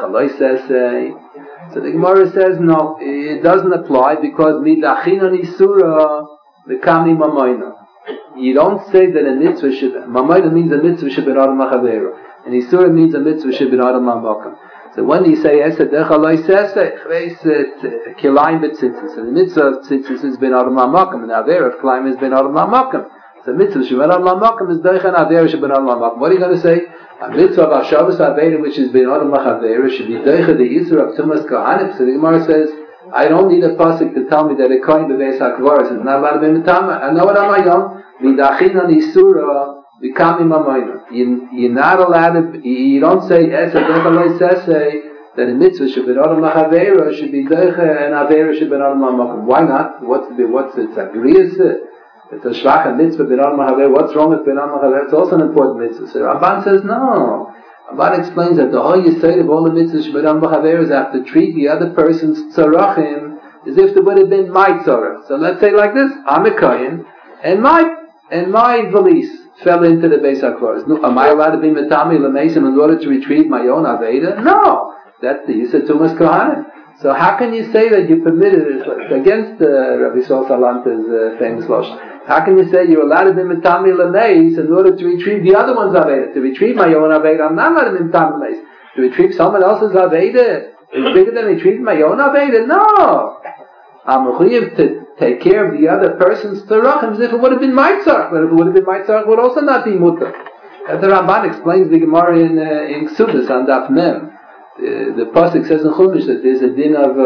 Gemara says no, it doesn't apply because midachin isura bekami mamayna. You don't say that a mitzvah should, mamayna means a mitzvah should be adam lachaveru. And Isura means a mitzvah should be adam l'makam. So when you say Esed Decha Lo Yiseseh, Chveset Kilayim B'tzitzis. So the mitzvah of tzitzis has been adam l'makam, and the Avera of Kilayim has been adam l'makam. So the mitzvah should be adam l'makam is Decha and Avera should be adam l'makam. What are you going to say? A mitzvah of Hashavas Avera which has been adam l'chavera should be Decha the Isra of Tumas Kohanim. So the Gemara says, I don't need a pasuk to tell me that a kohen b'veis hakvaris is not allowed to be mitama. I know what I'm ayom. Midachin an Isura becoming mamayna. You, you're not allowed to, you don't say, Esed Decha Lo Yiseseh, that a mitzvah should be Adam L'Chavera, should be Decha, and Avera should be Adam L'Makam. Why not? What's the, what's it? It's a Griyas, it's a Shvacha mitzvah, be Adam L'Chavera. What's wrong with be Adam L'Chavera? It's also an important mitzvah. So Ramban says, no. Ramban explains that the whole Yesod of all the mitzvahs should be Adam L'Chavera is I have to treat the other person's tzarachim as if it would have been my tzarach. So let's say like this, I'm a kohen, and my, and my valise fell into the Beis HaKvaris. No, am I allowed to be metami l'meisim in order to retrieve my own Aveda? No! That's the Yisra Tumas Kohanim. So how can you say that you permitted it? It's against uh, Rabbi Sol Salanta's uh, famous losh. How can you say you're allowed to be metami l'meis in order to retrieve the other one's Aveda? To retrieve my own Aveda, I'm not allowed to be metami l'meis. To retrieve someone else's Aveda is bigger than retrieving my own Aveda? No! I'm required to take care of the other person's tzarachim as if it would have been my tzarach. But if it would have been my tzarach, it would also not be mutter. As the Ramban explains the Gemara in, uh, in Ksubis on Daf Mem. Uh, the Pasuk says in Chumash that there's a din of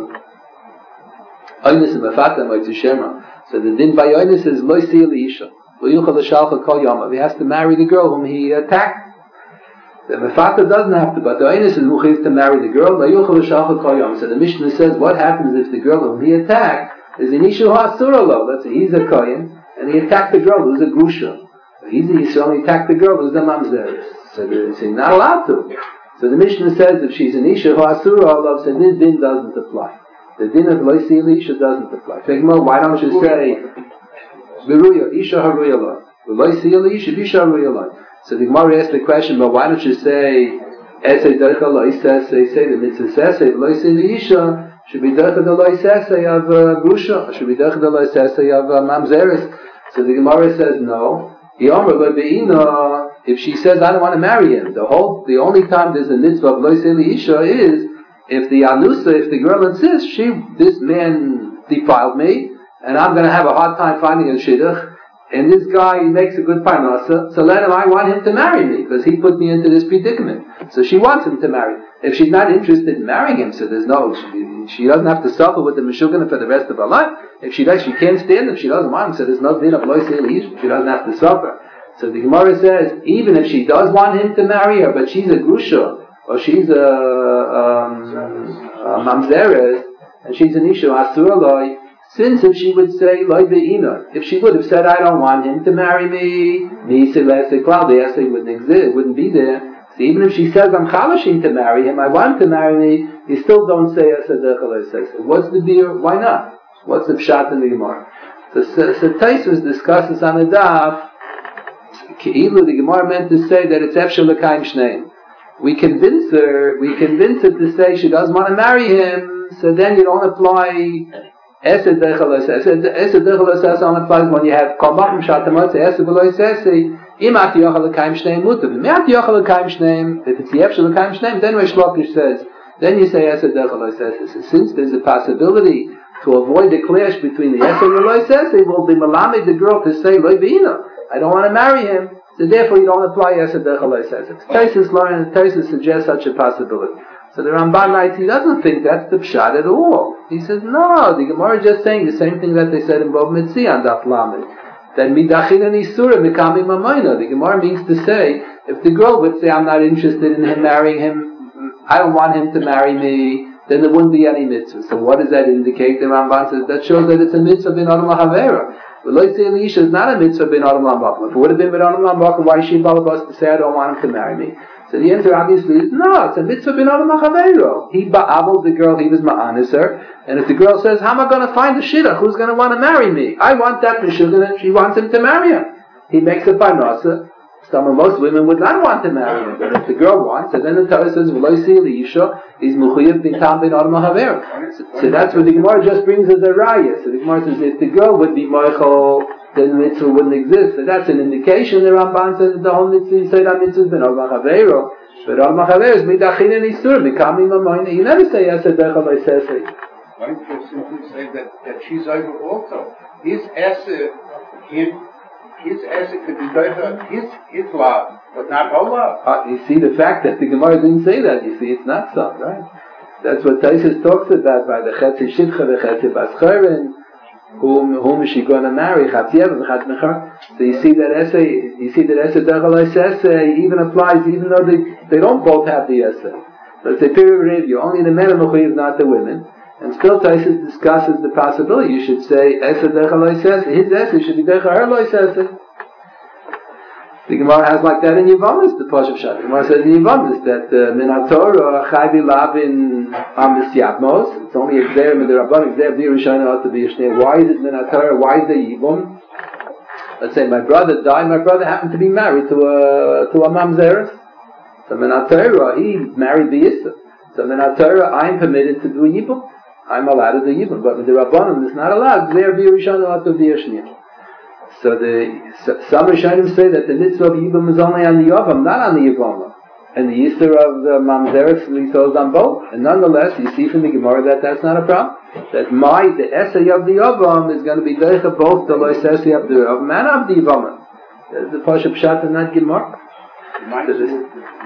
Oynis and Mefata Moitzu Shema. So the din by Oynis is Lo Yisiyah L'Isha. Lo Yuchal L'Shalcha Kol Yamav. He has to marry the girl whom he attacked. The Mefata doesn't have to, but the Oynis is Muchiv to marry the girl. Lo Yuchal L'Shalcha Kol Yamav. So the Mishnah says what happens if the girl whom he attacked is an Ishu HaSura Lo. Let's say he's a Kohen, and he attacked the girl who's a Grusha. He's a Yisrael, he attacked the girl who's a Mamzeres. So he's not allowed to. So the Mishnah says if she's an Ishu HaSura Lo, so this din doesn't apply. The din of Lo Yisiyah L'Isha doesn't apply. Why don't you say Beruya, Isha Haruya Lo? Lo Yisiyah L'Isha, Isha Haruya Lo. So the Gemara asks the question, but why don't you say Esei Derech Lo Yisesei, say the mitzvah says Lo Yisiyah L'Isha should be derech the Lo Yisesei of Grusha, should be derech the Lo Yisesei of Mamzeres. So the Gemara says no. If she says I don't want to marry him, the whole the only time there's a mitzvah of Lo Yisiyah L'Isha is if the anusa, if the girl insists, she this man defiled me, and I'm going to have a hard time finding a shidduch. and this guy makes a good parnasa, so let him, I want him to marry me, because he put me into this predicament. So she wants him to marry. If she's not interested in marrying him, so there's no, she, she doesn't have to suffer with the Meshuggah for the rest of her life. If she does, she can't stand him, she doesn't want him, so there's no din of loy seilish, she doesn't have to suffer. So the Gemara says, even if she does want him to marry her, but she's a grusha, or she's a, um, a mamzeres, and she's an isha, asur loy, since if she would say, loy be'ina, if she would have said, I don't want him to marry me, the essay wouldn't exist, wouldn't be there. So even if she says, I'm chalashing to marry him, I want to marry me, you still don't say, what's the deal? Why not? What's the pshat in the Gemara? So, so, so Taisus discusses on the daf, Ke'ilu, the Gemara meant to say that it's Efshel L'Kaim Shneim. We convince her, we convince her to say she doesn't want to marry him, so then you don't apply Esed Dechel Esed. Esed Dechel Esed only applies when you have Kalmachim Shatamot, Esed V'lo Esed, Imat Yochel L'Kaim Shneim Mutav. Imat Yochel L'Kaim Shneim, if it's the Efshel L'Kaim Shneim, then Reish Lakish says, then you say Esed Dechel Esed. Since there's a possibility to avoid the clash between the Esed and the Lo Esed, will be Malamed the girl to say, Lo V'ina, I don't want to marry him, so therefore you don't apply Esed Dechel Esed. Taisus Lauren and Taisus suggests such a possibility. So the Ramban writes, he doesn't think that's the pshat at all. He says, no, the Gemara is just saying the same thing that they said in Bov Mitzi on Daf Lamed. That midachin and isura mikami mamayna. The Gemara means to say, if the girl would say, I'm not interested in him marrying him, I don't want him to marry me, then there wouldn't be any mitzvah. So what does that indicate? The Ramban says, that shows that it's a mitzvah bin Adam Lahavera. But let's say Elisha is not a mitzvah bin Adam Lahavera. If it would have been bin Adam Lahavera, why is she balabas to say, I don't want him to marry me? So the answer obviously is no, it's a mitzvah bin Adam Lahavera. He ba'avel the girl, he was ma'anis her, and if the girl says, how am I going to find a shidduch? Who's going to want to marry me? I want that mishugah, and she wants him to marry her. He makes a parnasa. Some of most women would not want to marry him, but if the girl wants, and then the Torah says, "V'lo yisi liisha is muchayev b'tam bin adam haver." So that's what the Gemara just brings as a raya. So the Gemara says, if the girl would be moichel, then the mitzvah wouldn't exist. So that's an indication. The Ramban says that the whole mitzvah is said that mitzvah bin adam haver. But adam haver is midachin and isur becoming mamayna. You never say yes at dechel leisesei. Why don't you simply say that that she's over also? His essay, him. His essay could be better, his, his love, but not her love. Uh, you see the fact that the Gemara didn't say that, you see, it's not so, right? That's what Taisus talks about, by the Chetzi Shivcha, the Chetzi Bascheren, whom, whom is she going to marry, Chatziev, Chatz Mechar. So you see that essay, you see that essay, Dergalais essay, even applies, even though they, they don't both have the essay. Let's say, period review, only the men are Mechuyev, not the women. And still Taisus discusses the possibility. You should say, Esa Decha Lo Yisese. His Esa should be Decha Her Lo Yisese. The Gemara has like that in Yevamos, the Pashup Shat. The Gemara says in Yevamos that Min HaTorah Chai Bilav in Amis Yavmos. It's only a Gzer, Min HaRabban, Gzer, B'di Rishayna, Ot B'di Yishnei. Why is it Min HaTorah? Why is there Yibum? Let's say my brother died, my brother happened to be married to a, to a Mamzeres. So Min HaTorah, he married the Yisra. So Min HaTorah, I'm permitted to do Yibum. I'm allowed to do Yibum, but with the Rabbanim it's not allowed. There be Rishon or to be Yishniya. So the so, some Rishonim say that the mitzvah of Yibum is only on the Yavam, not on the Yibama. And the Yisr of the Mamzeres is on both. And nonetheless, you see from the Gemara that that's not a problem. That my the essay of the Yavam is going to be deicha both the lois essay of the Yavam and of the Yibama. That's the Pashup Pshat in that Gemara. My so this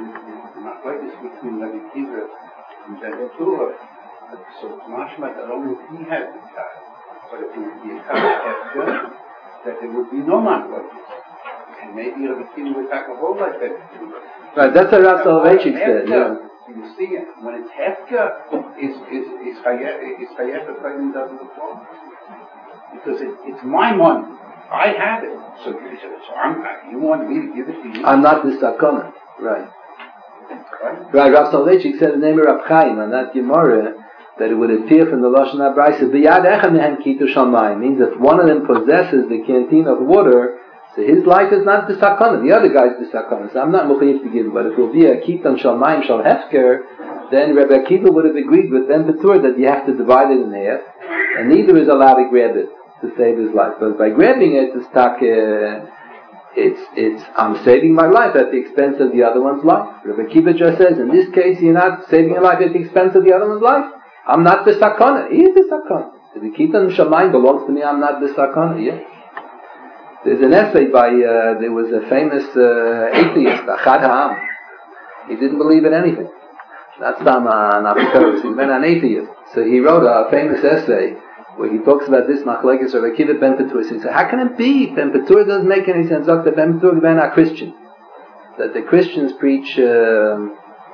between Rabbi Kiva and the Torah. So mashma that only if he had the child, but if it would be a child that there would be no man like this. And maybe Rabbi Kiva would take a whole like that. Right, that's what Rav Soloveitchik said, yeah. You see it, when it's hefka, is is is Hayef the pregnant doesn't apply. Because it, it's my money. I have it. So, so I'm, you want me to give it to you? I'm not the sakana. Right. Right, right. Rav Soloveitchik said the name of Rav Chaim on that Gemara, that it would appear from the Lashon HaBraisa, B'yad echad mehem kitu shamayim, means if one of them possesses the canteen of water, so his life is not the sakana, the other guy's the sakana. So I'm not muchayiv to give him, but if it will be a kitan shamayim shal hefker, then Rabbi Akiva would have agreed with them B'tur that you have to divide it in half, and neither is allowed to grab it to save his life. But by grabbing it, it's tak, uh, it's, it's, I'm saving my life at the expense of the other one's life. Rabbi Akiva just says, in this case, you're not saving your life at the expense of the other one's life. I'm not the sakana. He is the sakana. The kitan shamayim belongs to me. I'm not the sakana. Yeah. There's an essay by, uh, there was a famous uh, atheist, Achad Ha'am. He didn't believe in anything. That's not an apikoros. He's been an atheist. So he wrote a famous essay where he talks about this machlekes of Akiva ben Petur. So he said, how can it be? Ben Petur doesn't make any sense. That Ben Petur ben are Christian. That the Christians preach uh,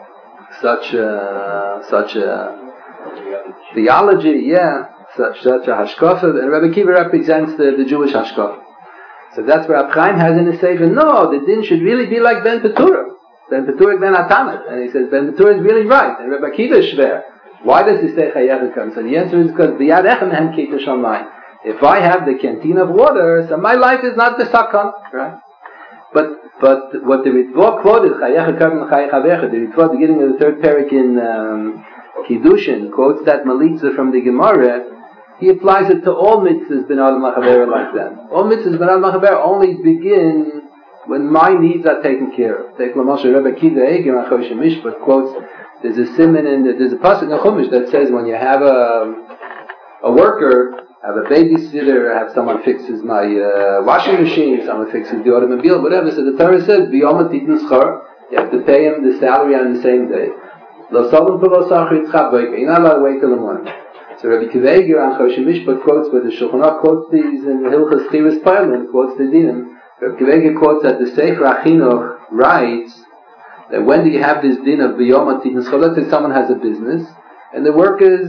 such a, such a theology, yeah, such such a hashkafa, and Rabbi Akiva represents the, the Jewish hashkafa. So that's where Rab Chaim has in his sefer. No, the din should really be like Ben Petur. Ben Petur ben Atamet, and he says Ben Petur is really right, and Rabbi Akiva is shver. Why does he say Chayach? So the answer is because b'yad echem hem kitish online. If I have the canteen of water, so my life is not the sakon, right? But but what the Ritva quoted, Chayach HaKarm Chayach HaVecha, the Ritva beginning of the third parak in um, Kiddushin quotes that Malitza from the Gemara. He applies it to all mitzvahs ben Adam Machavera like that. All mitzvahs ben Adam Machavera only begin when my needs are taken care of. Take Lamoshe Rebbe Kiva Egem Achosh Mishpat quotes. There's a simon in the, there's a pasuk in Chumash that says when you have a a worker, have a babysitter, have someone fixes my uh, washing machine, someone fixes the automobile, whatever. So the Torah says b'yom titn schar. You have to pay him the salary on the same day. Lo salom pelo sachar yitzchak boik. You're not allowed to wait till the morning. So Rabbi Kiva Eger on Chosh Mishpat quotes where the Shulchan Aruch quotes these in Hilchas Chiras Pailim quotes the dinim. Rabbi Kiva Eger quotes that the Sefer Achinuch writes that when do you have this din of b'yom titn schar? Let's say someone has a business and the work is,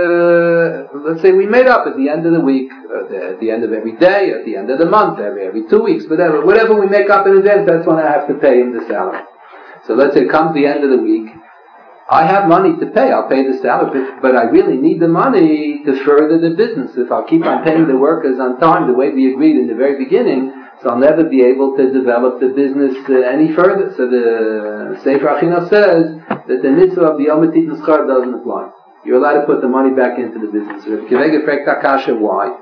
uh, let's say we made up at the end of the week, uh, at the end of every day, at the end of the month, every every two weeks, whatever, whatever we make up in advance, that's when I have to pay him the salary. So let's say it comes the end of the week. I have money to pay, I'll pay the salary, but I really need the money to further the business. If I'll keep on paying the workers on time, the way we agreed in the very beginning, so I'll never be able to develop the business uh, any further. So the Sefer Achinuch says that the mitzvah of the Yom Titn Schar doesn't apply. You're allowed to put the money back into the business. So Kivega Frek Takasha, why?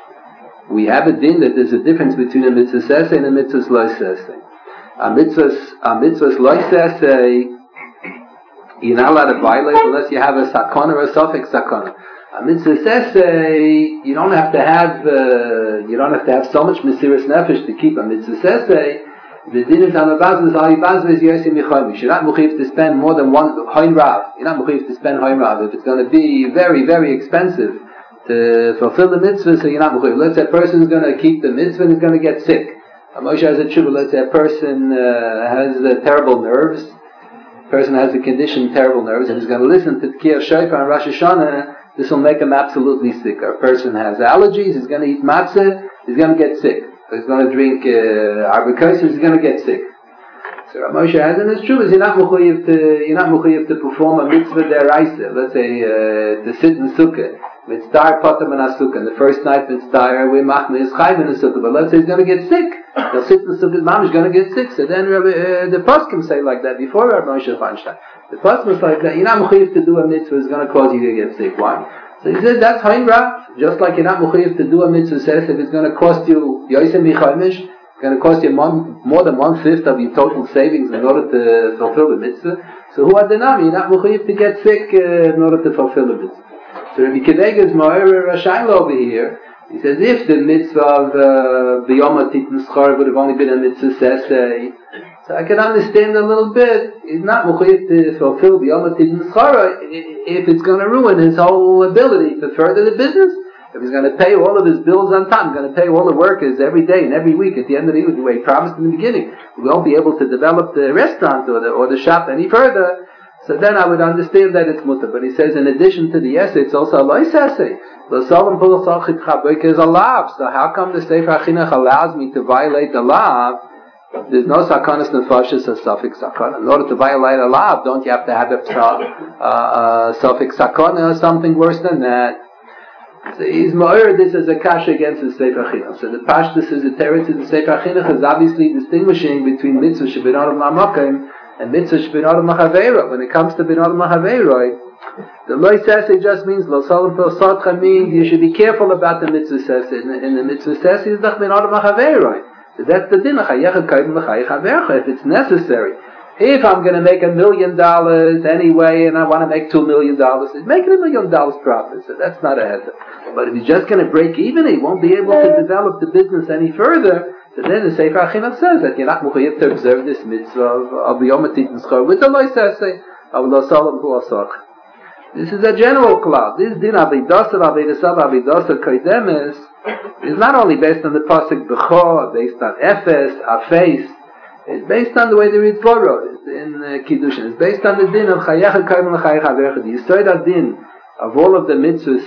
We have a din that there's a difference between a mitzvah sesei and a mitzvah lo sesei. A mitzvah, a mitzvah lo sesei, you're not allowed to violate unless you have a sakana or a suffix sakana. A mitzvah sesei, you don't have to have, uh, you don't have to have so much mesiras nefesh to keep a mitzvah sesei. The din is on the bazmas, all your bazmas is yosim yichomish. You're not mechuyev to spend more than one hoin rav. You're not mechuyev to spend hoin rav. If it's going to be very, very expensive to fulfill the mitzvah, so you're not mechuyev. Let's say a person is going to keep the mitzvah and is going to get sick. Moshe has a tshuva. Let's say a person uh, has uh, terrible nerves. A person has a condition, terrible nerves, and is going to listen to Tkiyah Shofar and Rosh Hashanah. This will make him absolutely sick. A person has allergies. He's going to eat matzah. He's going to get sick. He's going to drink uh, arbitration. He's going to get sick. So Rav Moshe has, and it's true, is you're not mechuyev to you're not mechuyev to perform a mitzvah deraisa. Let's say uh, to sit in sukkah. Mitzvah patam and sukkah. The first night mitzvah we machme is chayv in the sukkah. But let's say he's going to get sick. He'll sit in the sukkah. Mom is going to get sick. So then uh, the poskim say like that before Rav Moshe Feinstein. The poskim is like that. You're not mechuyev to do a mitzvah is going to cause you to get sick. Why? So he says that's hain rav. Just like you're not mechuyev to do a mitzvah says if it's going to cost you yoisem bichaymish, it's going to cost you one, more than one fifth of your total savings in order to fulfill the mitzvah. So who are the nami? You're not mechuyev to get sick uh, in order to fulfill the mitzvah. So Rabbi Kedega's Ma'or Rashayla over here, he says if the mitzvah of b'yom titn schar would have only been a mitzvah sesei, so I can understand a little bit. He's not mechuyev to fulfill b'yom titn schar if it's going to ruin his whole ability to further the business. If he's going to pay all of his bills on time, going to pay all the workers every day and every week at the end of the week, the way he promised in the beginning, we won't be able to develop the restaurant or the, or the shop any further. So then I would understand that it's mutter. But he says in addition to the essay, it's also a lois essay. Is a lav. So how come the Sefer Achinuch allows me to violate the lav? There's no sakanas nefashis or suffix sakana. In order to violate a lav, don't you have to have a uh, uh, suffix sakana or something worse than that? So he's ma'or this as a kasha against the Sefer Achinuch. So the pashtus is the teretz of the Sefer Achinuch is obviously distinguishing between mitzvah shebinor ma'amakim and mitzvah shebinor machaveira. When it comes to binor machaveira, the loy sesei just means lo salim pel sadcha means you should be careful about the mitzvah sesei. In, in the mitzvah sesei is the binor machaveira. So that's the din. If it's necessary, If I'm going to make a million dollars anyway, and I want to make two million dollars, make it a million dollars profit. So that's not a heter. But if he's just going to break even, he won't be able to develop the business any further. So then the Sefer HaChinuch says that you're not mechuyev to observe this mitzvah of of Yom HaTitin Schor with the lois essay of Lo Salam Hu Asach. This is a general cloud. This din avidasav avidasav avidasav kodemes is not only based on the pasuk b'cho, based on efes, afes. It's based on the way they read Torah in uh, Kiddushin. It's based on the din of chayecha kaim l'chayech havercha. The yisod din of all of the mitzvahs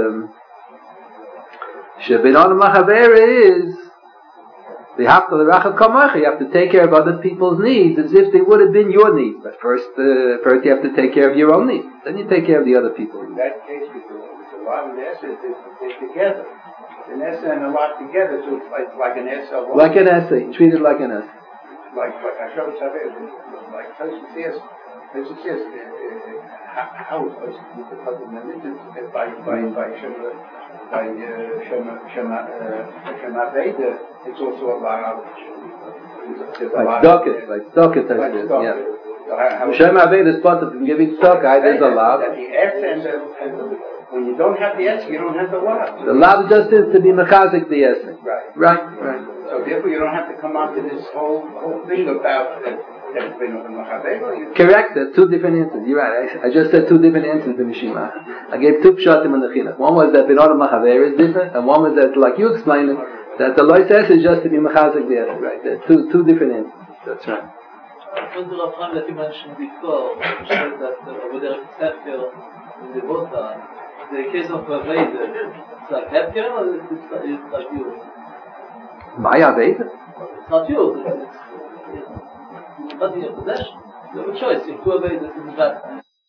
shebein adam lachaver is the hafta l'racha kamocha. You have to take care of other people's needs as if they would have been your needs. But first, uh, first you have to take care of your own needs. Then you take care of the other people. In that case, it's a lot of essays they're together. It's an essay and a lot together, so it's like, it's like an essay. Like an essay, treat it like an essay. Like like Hashem Saver, like Tosfos says, Tosfos says, how is it you could put the religions by by by Shema by Shema Shema Shema Veda? It's also allowed. Like Stockett, like Stockett, I said, yeah. Shema Veda is part of giving stock. I is allowed. That the essence and when you don't have the essence, you don't have the law. The law just is to be mechazik the essence. Right. Right. Right. So therefore, you don't have to come up to this whole whole thing about that. That's been on the Machavego. Correct. There are two different answers. You're right. I, I just said two different answers to Mishima. I gave two pshatim on the chinuch. One was that Benod Machaver is different, and one was that, like you explained it, that the lois es is just to be mechazik the essence. Right. There are two two different answers. That's right. When the Rav Chaim that you mentioned before, you said that over there in Sefer in the Bota, the case of Aveda, it's like Hepker or it's like, it's like yours? My Aveda? It's not yours, it's, it's, it's not in your possession. You have a choice, you have two Avedas in the back.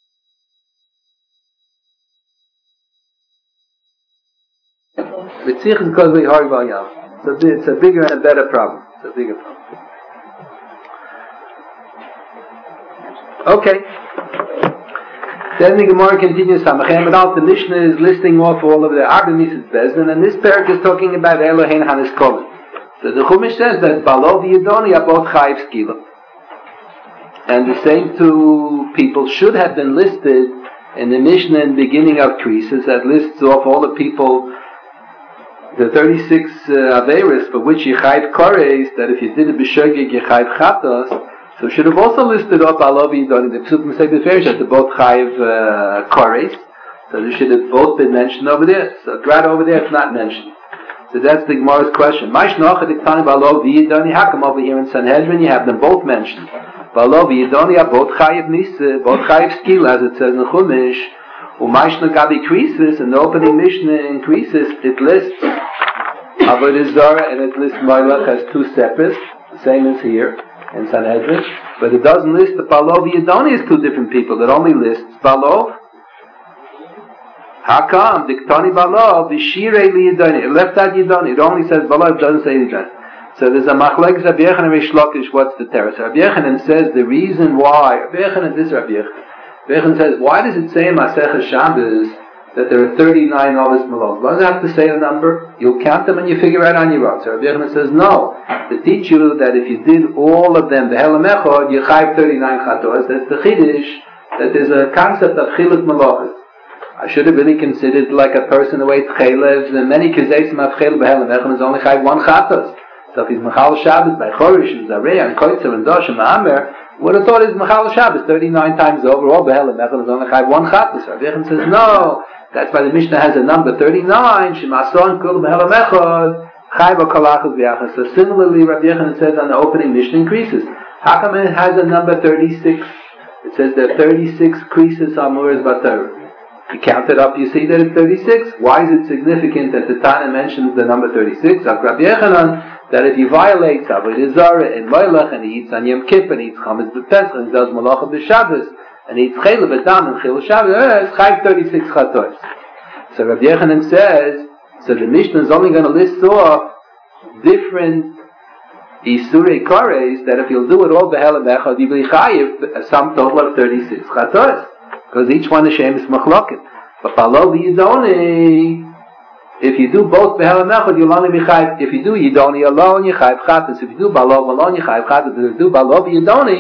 Mitzich is because we hurry by Yam. It's a bigger and a better problem. It's a bigger problem. Okay. Then the Gemara continues, the Mishnah is listing off all of the Arba Mitzvot Bezdin, and this parak is talking about Elohein Hanis Kolim. So the Chumash says that Balo v'Yidoni are both Chayiv Skila. And the same two people should have been listed in the Mishnah in the beginning of Krisis that lists off all the people, the thirty-six uh, Averis for which you Chayiv Kores, that if you did it B'Shogeg you Chayiv Chatos. So should have also listed up Alovi Doni. The Psukim say before that the both Chayiv uh, Kores. So they should have both been mentioned over there. So right over there it's not mentioned. So that's the Gemara's question. Maish Nocha Diktani Balovi Doni. How come over here in Sanhedrin you have them both mentioned? Balovi Doni are both Chayiv Misa, both Chayiv Skil, as it says in the Chumash. Umaish Nagabi Krisis, in the opening Mishnah in Krisis, it lists Avodah Zarah and it lists Moilach as two separate, the same as here in Sanhedrin, but it doesn't list the Balov Yidoni as two different people. It only lists Balov. How come? Diktani Balov, Vishirei Yidoni. It left out Yidoni. It only says Balov, it doesn't say Yidoni. So there's a Machlekes Rabbi Yochanan and Rish Lakish. What's the terrace? Rabbi Yochanan says the reason why, Rabbi Yochanan, this is Rabbi Yochanan. Rabbi Yochanan says, why does it say in Masechah Shabbos that there are thirty-nine Ovis Malov? Why does it have to say a number? You'll count them and you figure out on your own. So Rabbi Yochanan says, no. To teach you that if you did all of them, the Behelam Echad, you chayv thirty-nine Chatos. That's the Chiddush, that there's a concept of Chiluk Malachas. I should have really considered like a person who ate Chelev, and many Kezesim of Chelev Behelam Echad is only chayv one Chatos. So if he's Mechal Shabbos by Chorish and Zareh and Koitzer and Dosh and Ma'amer, would have thought it's Mechal Shabbos thirty-nine times over, all Behelam Echad is only chayv one Chatos. Rabbi Yochanan says, no. That's why the Mishnah has a number thirty-nine, Shemason Kul Behelam Echad, Chayva Kalachas V'Yachas. So similarly, Rabbi Yochanan says on the opening Mishnah increases. How come it has a number thirty-six? It says there are thirty-six Krisis Amuras Batar. You count it up, you see that it's thirty-six. Why is it significant that the Tana mentions the number thirty-six? Like Rabbi Yochanan, that if he violates Avodah Zarah and Moilach and he eats on Yom Kippur and he eats Chametz B'Pesach and does Malacha B'Shabbos and he eats Chelev B'Dam and Chil Shabbos, it's Chayv thirty-six Chatos. So Rabbi Yochanan says, so the Mishnah is only going to list off different Isurei Kores that if you'll do it all Behelam Echad, you will Chayiv a sum total of thirty-six Chatos. Because each one is Shemus Machlokin. But Balov Yidoni, if you do both Behelam Echad, you'll only be Chayiv. If you do Yidoni alone, you Chayiv Chatos. If you do Balov alone, you Chayiv Chatos. If you do Balov Yidoni,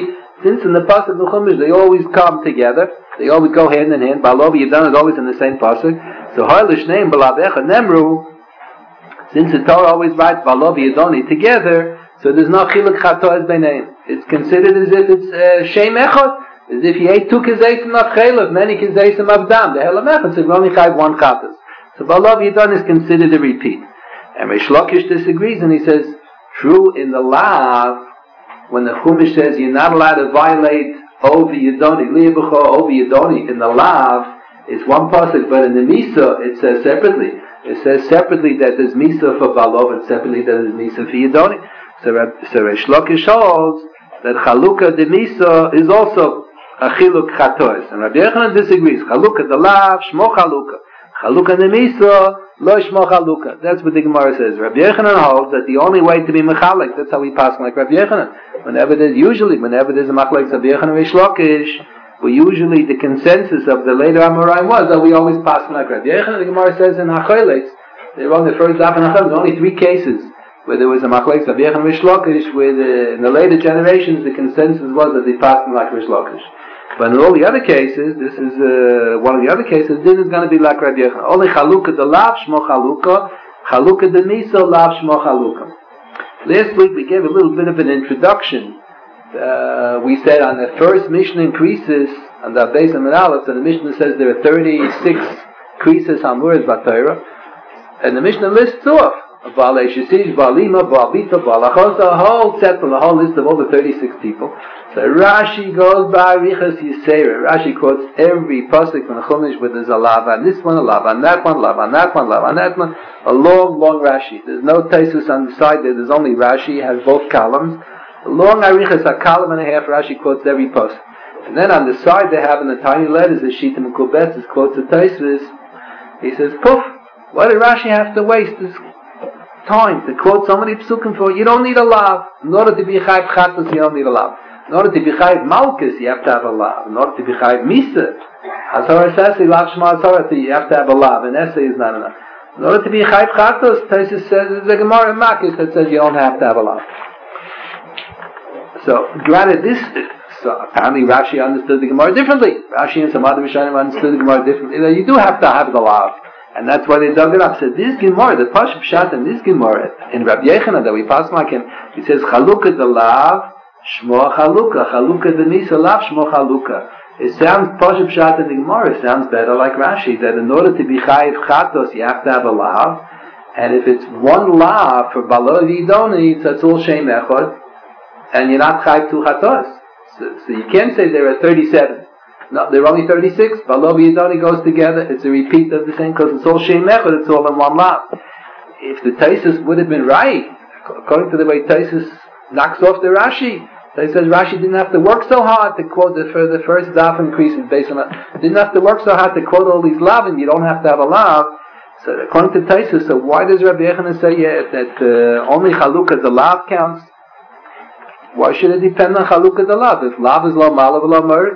since in the pasuk of the Chumash they always come together, they always go hand in hand. Ba'alo v'yidoni is always in the same pasuk. So Ha'ilish name b'lavecha nemru. Since the Torah always writes Ba'alo v'yidoni together, so there's no chiluk chatois b'neim. It's considered as if it's uh, shem echad, as if he ate two kizaysim of chaylev, many kizaysim of dam. The helam echad, so we only chayv one chatas. So Ba'alo v'yidoni is considered a repeat. And Reish Lakish disagrees, and he says, true in the law, when the Chumash says you're not allowed to violate over Yidoni, Liyabucho over Yidoni, in the law, it's one pasuk, but in the Misa, it says separately. It says separately that there's Misa for Balov, and separately that there's Misa for Yidoni. So, so Reish Lakish holds that Chalukah de Misa is also a Chiluk Chatois. And Rabbi Yochanan disagrees. Chalukah de Lav, Shmo Chalukah. Chalukah de Misa, Lo Shmo Chalukah. That's what the Gemara says. Rabbi Yochanan holds that the only way to be Mechalek, that's how we pass like Rabbi Yochanan. Whenever there's, usually, whenever there's a Machlek Rabbi Yochanan and Reish Lakish, we usually, the consensus of the later Amoraim was that we always pass like Rabbi Yochanan. The Gemara says in Achoyles, they wrote the first Daf and Achoyles, there's only three cases where there was a Machlek Rabbi Yochanan and Reish Lakish, where the, in the later generations, the consensus was that they passed like Reish Lakish. But in all the other cases, this is uh, one of the other cases, then it's going to be like Rabbi Yochanan. Only Chalukah de Lav Shmo Chalukah, Chalukah de Misa Lav Shmo Chalukah. Last week we gave a little bit of an introduction. Uh, we said on the first Mishnah in Krisis, on the base of Aleph, so the Mishnah says there are thirty-six Krisis Hamuras B'Torah, and the Mishnah lists off Baalei Shesish, Baalima, Baalbita, Baalachos, a whole set from the whole list of all the thirty-six people. So Rashi goes by Riches Yisera. Rashi quotes every pasuk from the Chumash where there's a lav on this one, a lav on that one, lav on that one, lav on that one. A long, long Rashi. There's no Taisus on the side there. There's only Rashi. It has both columns. A long Arichas, a column and a half. Rashi quotes every pasuk. And then on the side they have in the tiny letters the Shita Mekubetzes quotes the Taisus. He says, "Poof! Why did Rashi have to waste this time to quote so many psukim for? You don't need a lav. In order to be chayv chatos, you don't need a lav. In order to be chayv malchus, you have to have a lav. In order to be chayv misa, Azara says, lav shema azara, you have to have a lav. An essay is not enough. In order to be chayv chatos, Taisus says, there's a Gemara in Makis that says you don't have to have a lav. So, granted this, so apparently Rashi understood the Gemara differently. Rashi and some other Rishonim understood the Gemara differently. You do have to have the lav. And that's why they dug it up. So this Gemara, the Pashup Pshat in this Gemara, in Rabbi Yochanan that we pass like him, he says, Chalukah de lav, Shmo Chalukah, Chalukah de Misa lav, Shmo Chalukah. It sounds, Pashup Pshat in the Gemara, it sounds better like Rashi, that in order to be Chayiv Chatos, you have to have a lav. And if it's one lav for Ba'alo v'yidoni, so it's all Shem Echad, and you're not Chayiv two Chatos. So, so you can't say there are thirty-seven. No, there are only thirty-six. Ba'alo v'yidoni goes together. It's a repeat of the same because it's all Shem Echad. It's all in one lav. If the Taisus would have been right, according to the way Taisus knocks off the Rashi, he says Rashi didn't have to work so hard to quote the, for the first daf increase based on that. Didn't have to work so hard to quote all these lav, and you don't have to have a lav. So according to Taisus, so why does Rabbi Yochanan say yeah, that uh, only Chalukah the lav counts? Why should it depend on Chalukah the lav? If lav is lo malav lo mer.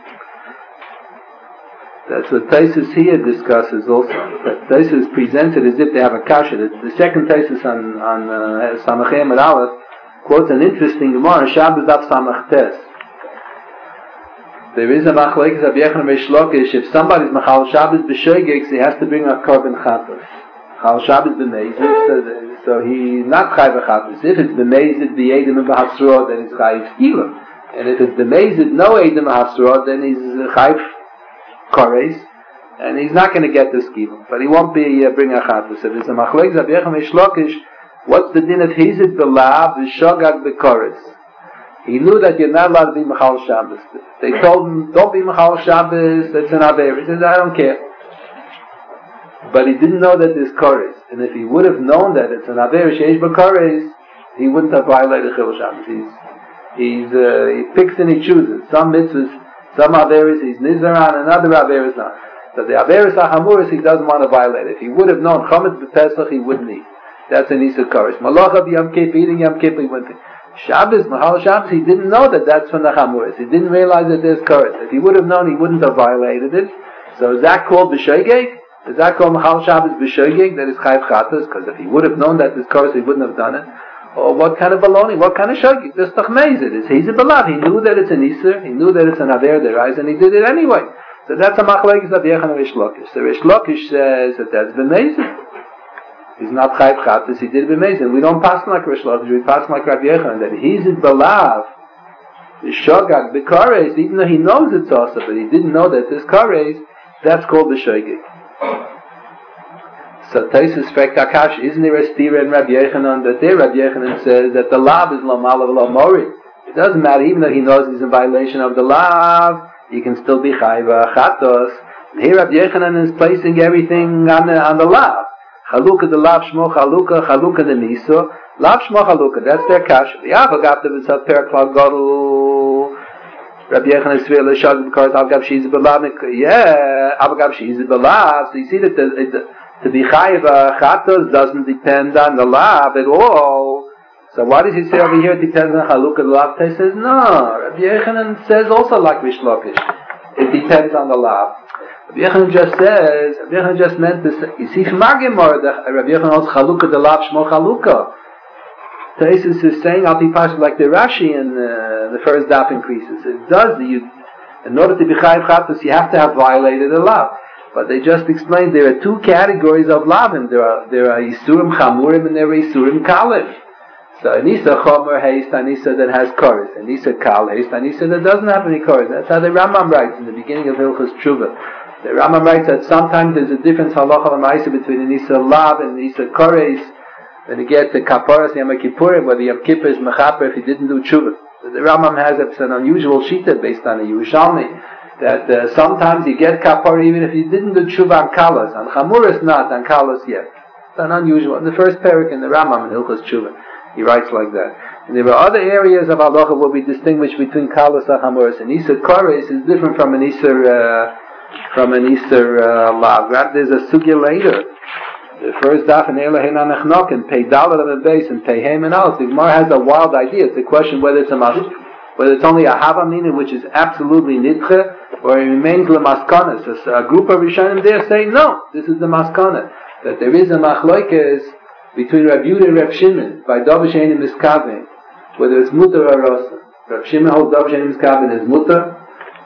That's what Taisus here discusses also. That Taisus presents it as if they have a kasha. The, the second Taisus on, on uh, Samachem and Aleph quotes an interesting Gemara, Shabbos Daf Samach Tes. There is a machlekes Rabbi Yochanan and Reish Lakish. If somebody's Machal Shabbos b'shogegs, he has to bring a korban chatos. Machal Shabbos b'meizid, so, so he's not chayv chatos. If it's b'meizid b'yedim and b'hasrod, then he's chayv skila. And if it's b'meizid no edim b'hasrod, then he's chayv kores, and he's not going to get this skila. But he won't be uh, bring a chatos. So there's a machlekes Rabbi Yochanan and Reish Lakish. What's the din of hizit b'lav v'shogag b'kores? He knew that you're not allowed to be Machal Shabbos. They told him, don't be Machal Shabbos, that's an Aver. He says, I don't care. But he didn't know that there's Kores. And if he would have known that it's an Aver, Sheish b'Kores, he wouldn't have violated Chil Shabbos. He's, he's, uh, he picks and he chooses. Some mitzvahs, some Averis he's Nizaran, and other Averis not. So the Averis HaChamuris he doesn't want to violate. If he would have known Chometz b'Pesach, he wouldn't eat. That's an Isa Kores. Malacha b'Yom Kippur, eating Yom Kippur, he wouldn't eat. Shabbos, Mahal Shabbos, he didn't know that that's from the Chamuris. He didn't realize that there's Kores. If he would have known, he wouldn't have violated it. So is that called B'Shogeg? Is that called Mahal Shabbos B'Shogeg? That is Chayv Chatos? Because if he would have known that there's Kores, he wouldn't have done it. Or what kind of baloney? What kind of shogig? This toch meizer. It's he's a belav. He knew that it's an iser. He knew that it's an aver derais, and he did it anyway. So that's a machlekes of Yechon and Rish Lakish. So Rish Lakish says that that's b'meizer. He's not chayv chatas. He did b'meizer. We don't pass like Rish Lakish. We pass like Rav Yechon that he's in belav. The shogag b'kares, even though he knows it's also, but he didn't know that this kares. That's called the shogig. So Taisus Fek Akash, isn't there a stira in Rabbi Yechanan that there Rabbi Yechanan says that the lav is lo malav lo mori. It doesn't matter, even though he knows he's in violation of the lav, he can still be chayva chatos. And here Rabbi Yechanan is placing everything on the on the lav. Chalukah the lav shmo chalukah chalukah the niso lav shmo chalukah. That's their kash. The avagav the v'sat per klal gadol. Rabbi Yechanan is svir l'shag because avagav she's a belav. Yeah, avagav she's a belav. So you see that the, the to be chayva chatos doesn't depend on the lav at all. So why does he say over here it depends on halukah the lav? He says no. Rabbi Yechanan says also like Rish Lakish. It depends on the lav. Rabbi Yechanan just says, Rabbi Yechanan just meant to say, you see from Margimor, Rabbi Yechanan knows halukah the lav shmo halukah. Taisus is saying Al Pi like the Rashi in uh, the first daf increases. It does you in order to be chayav chatos you have to have violated the lav. But they just explained there are two categories of lavim. There are there are isurim chamurim and there are isurim kalim. So anisa chomer haste, anisa that has chorus, anisa kal haste, anisa that doesn't have any chorus. That's how the Rambam writes in the beginning of Hilchos Tshuva. The Rambam writes that sometimes there's a difference halacha l'maisa between anisa lav and anisa chorus. When you get to kaparas Yom Kippurim, whether Yom Kippur is mechaper if he didn't do tshuva. So the Rambam has it's an unusual shita based on a Yerushalmi. That uh, sometimes you get kapar even if you didn't do tshuva on kalas. On chamuras not, on kalas yet. It's an unusual. In the first parak in the Rambam in Hilchos Tshuva, he writes like that. And there are other areas of halacha where we distinguish between kalas and chamuras. And Isser Kores is different from an Isser, uh, from an Isser uh, lav. There's a sugya later. The first daf in Elohein Anachnok and Pei Dalet of a base and Pei Heim and Aleph. The Gemara has a wild idea. It's a question whether it's a mahut, whether it's only a hava mina which is absolutely nidche, or it remains lemaskana. So a group of Rishonim there say, no, this is the maskana. That there is a machlokes between Rav Yehuda and Rav Shimon by Davar She'ein Miskaven, whether it's mutar or rasa. Rav Shimon holds Davar She'ein Miskaven is mutar.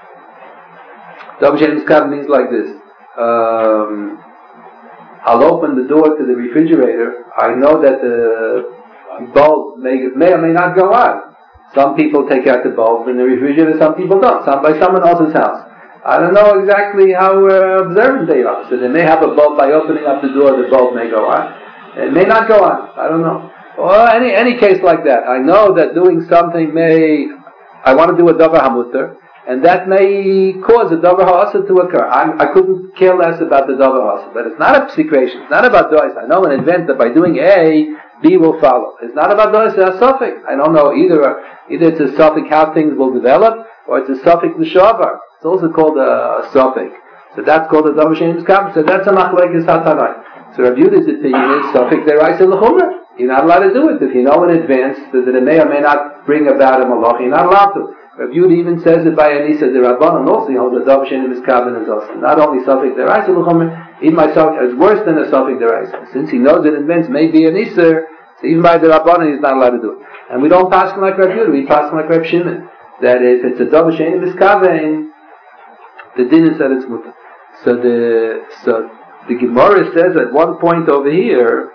Davar She'ein Miskaven means like this. Um, I'll open the door to the refrigerator. I know that the bulb may, may or may not go on. Some people take out the bulb in the refrigerator, some people don't. Some by someone else's house. I don't know exactly how uh, observant they are. So they may have a bulb by opening up the door, the bulb may go on. It may not go on. I don't know. Or any any case like that. I know that doing something may, I want to do a davar hamutar, and that may cause a davar ha'asa to occur. I'm, I couldn't care less about the davar ha'asa, but it's not a psikration. It's not about dois. I know in advance that by doing A, B will follow. It's not about dois. It's a suffix. I don't know either. Either it's a suffix how things will develop, or it's a suffix l'shavar. It's also called a, a suffix. So that's called a davar she'ein miskaven. So that's a machlekes hatanai. So Rav Yehuda's opinion is suffix deraisa l'chumra. You're not allowed to do it if you know in advance that it may or may not bring about a malach. You're not allowed to. Rav Yehuda even says it by Anisa the Rabbanan also. He holds a davar she'ein miskaven is also not only suffix deraisa l'chumra. Even my suffix is worse than a suffix deraisa. Since he knows in advance maybe an Isser, so even by the Rabbanan he's not allowed to do it. And we don't pass him like Rav Yehuda. We pass him like Rav Shimon. That if it's a davar she'ein miskaven, the din is that it's mutar. So the so the Gemara says at one point over here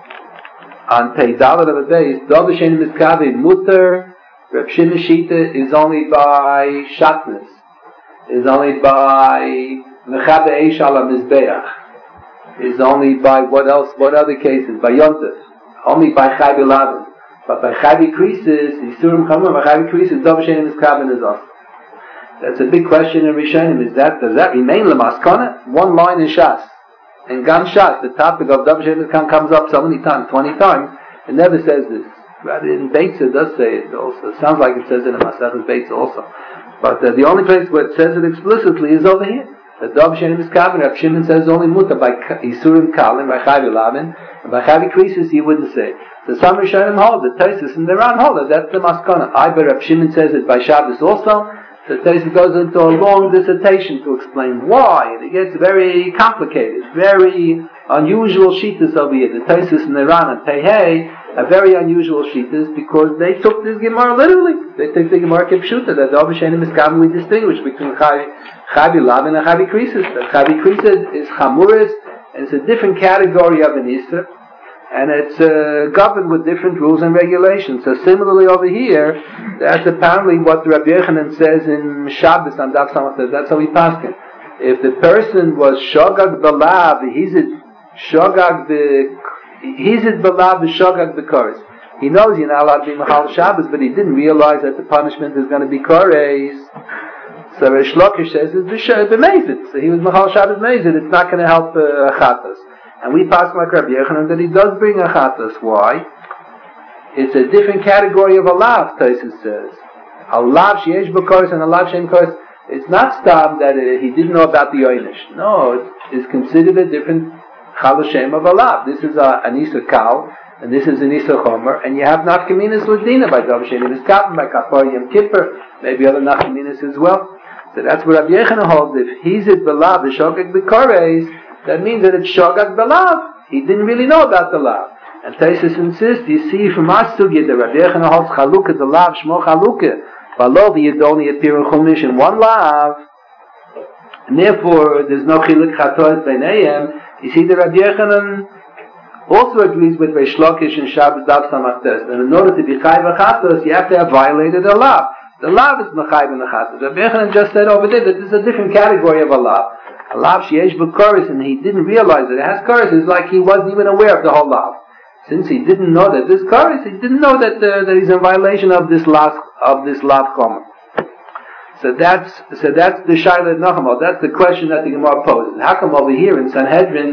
on Pei Dalet of a base, davar she'ein miskaven mutar. Rav Shimon shita is only by shatnez, is only by mechabe eish ala mizbeach, is only by what else? What other cases? By yontif, only by chayv elaven. But by chayv creases, isurim chamur, by chayv creases, davar she'ein miskaven is also. That's a big question in Rishonim. Is that does that remain lemaskana? One line in Shas, and Gam Shas, the topic of davar she'ein miskaven comes up so many times, twenty times. It never says this. Rather in Beitza it does say it also. It sounds like it says it in Masechet Beitza also. But uh, the only place where it says it explicitly is over here. The davar she'ein miskaven, Rav Shimon says only mutar by isurim kalim, by chayv elaven, and by chayv creases you wouldn't say. So some Rishonim hold, the Taisus and the Ran hold it. That's the maskana. I but Rav Shimon says it by Shabbos also. So Taisus goes into a long dissertation to explain why, and it gets very complicated, very unusual shittas over here. The Taisus and the Ran and Pei Hey, a very unusual shittas because they took this Gemara literally. They took the Gemara Kipshuta that the Avashenim is commonly distinguished between Chavi Lav and Chavi Krisis. The Chavi Krisis is Chamuris, and it's a different category of an Isra, and it's uh, governed with different rules and regulations. So similarly over here, that's apparently what Rabbi Yochanan says in Shabbos and Daf Samach. That's how we pass it. If the person was Shogag Balav, he's it Shogag the he's it Balav the Shogag the Kores. He knows you're not allowed to be Machal Shabbos, but he didn't realize that the punishment is going to be Kores. So Reish Lakish says it's b'mezid. So he was Machal Shabbos mezid. It's not going to help uh, Achatas. And we pass like Rabbi Yochanan that he does bring Achatas. Why? It's a different category of a lav. Taisus says a lav sheyesh b'kores and a lav she'en kores. It's not stam that uh, he didn't know about the Yoinish. No, it's, it's considered a different Chal Hashem of a lav. This is a, an Isa Kal, and this is an Isa Chomer, and you have Nafkaminas Ladina by Davashenim Iskatim, by Kapar Yom Kippur, maybe other Nafkaminas as well. So that's what Rabbi Yochanan holds. If he's it belav, the Shogag B'Kores, that means that it's Shogag Belav. He didn't really know about the lav. And Taisus insists, you see from our sugya that Rabbi Yochanan holds Chalukah, the lav, Shmo Chalukah. Balov Yedoni appear in Chumash in one lav, and therefore there's no chiluk chatos b'neihem. You see, the Rabbi Yochanan also agrees with Reish Lakish and Shabbos Daf Samach Tes. And in order to be chayv chatos, you have to have violated a lav. The lav is mechayv and chatos. Rabbi Yochanan just said over there that this is a different category of a lav. A lav sheyesh b'koris, and he didn't realize that it has koris. It's like he wasn't even aware of the whole lav. Since he didn't know that this koris, he didn't know that uh, that he's in violation of this last of this lav chomer. So that's so that's the Shaila Nachamal. That's the question that the Gemara poses. How come over here in Sanhedrin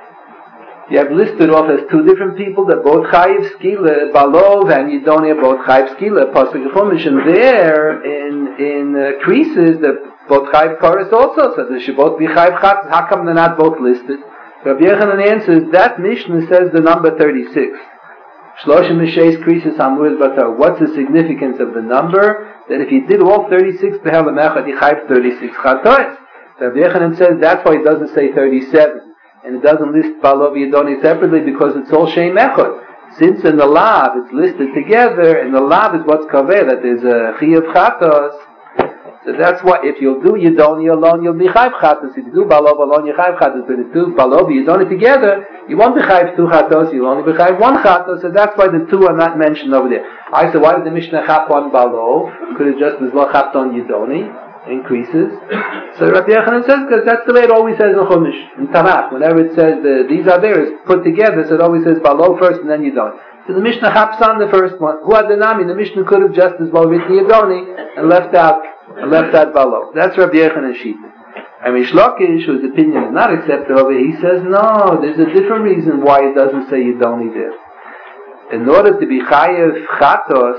you have listed off as two different people that both Chayiv Skila, Balov and Yidonia both Chayiv Skila, Pasuk Chumash, and there in in uh, Creases that both Chayiv Koris also, so they should both be Chayiv Chatzos. How come they're not both listed? Rabbi Yochanan answers that Mishnah says the number thirty-six. Shloshim Misheis Krisis Hamuris Batar. What's the significance of the number? That if you did all thirty-six Behelam Echad, you chayv thirty-six Chatois. So Rabbi Yochanan says that's why it doesn't say thirty-seven. And it doesn't list Balov Yedoni separately because it's all Shem Echad. Since in the Lav it's listed together, and the Lav is what's Kaveh, that there's a Chiyav Chatos. So that's why if you'll do Yedoni alone, you'll be Chayv Chatos. If you do Balov alone, you Chayv Chatos. But if you do Balov Yedoni together, you won't be Chayv two Chatos, you'll only be Chayv one Chatos. So that's why the two are not mentioned over there. I said, why did the Mishnah chap on Balov? Could have just as well chapped on Yedoni, increases. So Rabbi Yochanan says, because that's the way it always says in Chumash, in Tanakh. Whenever it says the, these are there, it's put together, so it always says Balov first and then Yedoni. So the Mishnah chaps on the first one. Who had the Nami? The Mishnah could have just as well written Yedoni and left out and left out Balov. That's Rabbi Yochanan's sheet. And Reish Lakish, whose opinion is not accepted over, he says, no, there's a different reason why it doesn't say Yedoni there. In order to be Chayev Chatos,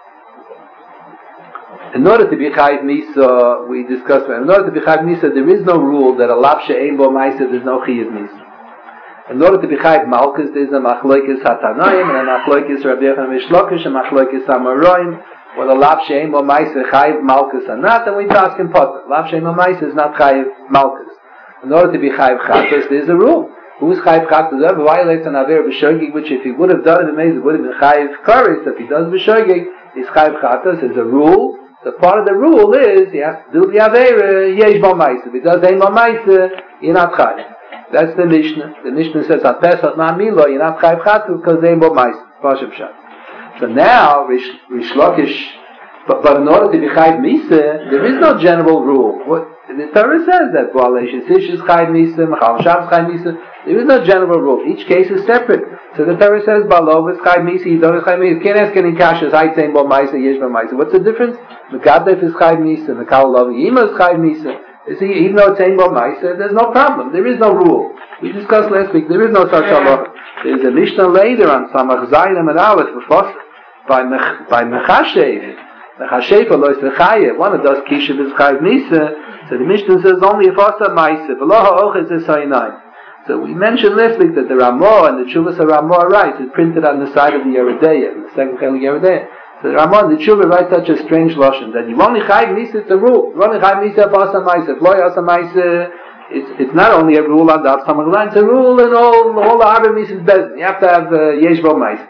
in order to be Chayev Misa, we discussed, in order to be Chayev Misa, there is no rule that a Lav She'ein Bo Maisa, there's no Chayev Misa. In order to be Chayev Malkus, there's a Machloikis Hatanoim, and a Machloikis Rabbi Yochanan Reish Lakish, and a Machloikis Amaroim, where the Lav She'ein Bo Maisa, Chayev Malkus are not, and we ask in Potter. Lav She'ein Bo Maisa is not Chayev Malkus. In order to be Chayev Chatos, there's a rule. Who's Chayiv Chatos? Whoever violates an Aver B'Shogig, which if he would have done it, it would have been Chayiv Koris. If he does B'Shogig, he's Chayiv Chatos. There's a rule. So part of the rule is he has to do the Aver Yesh Bo Maisa. If he does Ein Bo Maisa, you're not Chayiv. That's the Mishnah. The Mishnah says at Pesach Ma Milo, you're not Chayiv Chatos because Ein Bo Maisa. Pashup Shah. So now Reish Lakish, but, but in order to be Chayiv Misa, there is no general rule. What the Torah says that violation Sish is Chayiv Misa, Machal Shabbos Chayiv Misa. There is no general rule. Each case is separate. So the Torah says, Balov is Chayiv Misa, Yidon is Chayiv Misa. You can't ask any kashas, I'd say Bo Maisa, Yesh Bo Maisa. What's the difference? Mekadef is Chayiv Misa, Mekal Lov Yima is Chayiv Misa. You see, even though it's Ein Bo Maisa, there's no problem. There is no rule. We discussed last week, there is no such halacha. There's a Mishnah later on Samach Zayin and Aleph, by by Mechashev. Mechashev Alois Lechayev. One of those Kishav is Chayiv Misa. So the Mishnah says only if Asa Maisa. V'lo ha'oches is Hayinayim. So we mentioned last week that the Ramah and the Chuvas of Ramah writes is printed on the side of the Yeridea, the second Chel Yeridea. So the Ramah and the Chuvah write such a strange lashon that you only Chayiv Misa, it's a rule. You only Chayiv Misa if Asa Maisa. If Lo Asa Maisa, it's it's not only a rule on the Samach Line, it's a rule in all all the Arba Mises Bezin. You have to have uh, Yesh Bo Maisa.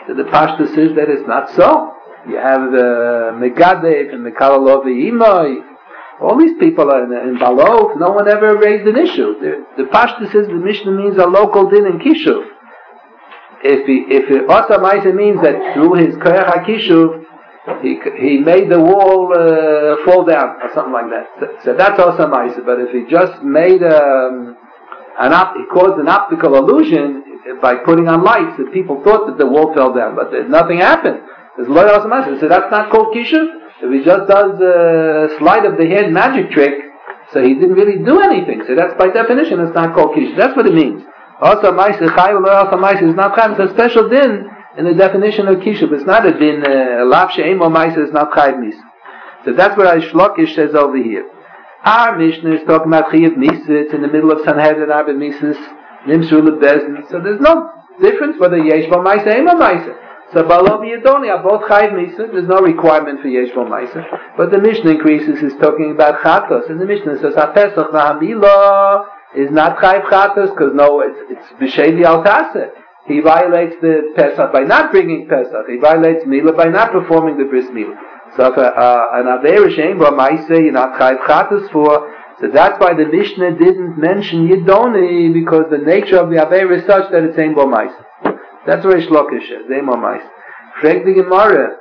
So the pashtus is that it's not so. You have uh, Megadev and Mekalalo V'imoi. All these people are in, in Balov. No one ever raised an issue. The, the pashtus is the Mishnah means a local din in Kishuv. If he, if it Osa Maisa means that through his Koyach HaKishuv, he he made the wall uh, fall down or something like that. So, so that's Osa Maisa. But if he just made um, an op- he caused an optical illusion by putting on lights, that people thought that the wall fell down, but nothing happened. There's Lo Osa Maisa. So that's not called Kishuv. If he just does a sleight of the hand magic trick, so he didn't really do anything. So that's by definition, it's not called Kishuv. That's what it means. Also, Maisa Chai Lo Osa Maisa is not Chai. It's a special din in the definition of Kishuv. It's not a din. Lav She'emo Maisa is not Chai Misa. So that's what Reish Lakish says over here. Our Mishnah is talking about Chiyav Misa. It's in the middle of Sanhedrin Abed Misas Nimsru LeBezdin. So there's no difference whether Yesh Bo Maisa Emo Maisa. So Balov Yedoni are both Chayiv Misa. There's no requirement for Yesh Bo Maisa. But the Mishnah increases is talking about Chatos. And the Mishnah says HaPesach Nahamila is not Chayiv Chatos because no, it's it's B'Sheli Al Taseh. He violates the Pesach by not bringing Pesach. He violates Milah by not performing the Bris Milah. So if uh, an Aveira Shein Bo Maisa you're not Chayiv Chatos for. So that's why the Mishnah didn't mention Yedoni, because the nature of the Aveira is such that it's Ein Bo Maisa. That's what Reish Lakish says. Ein Bo Maisa. Frag the Gemara.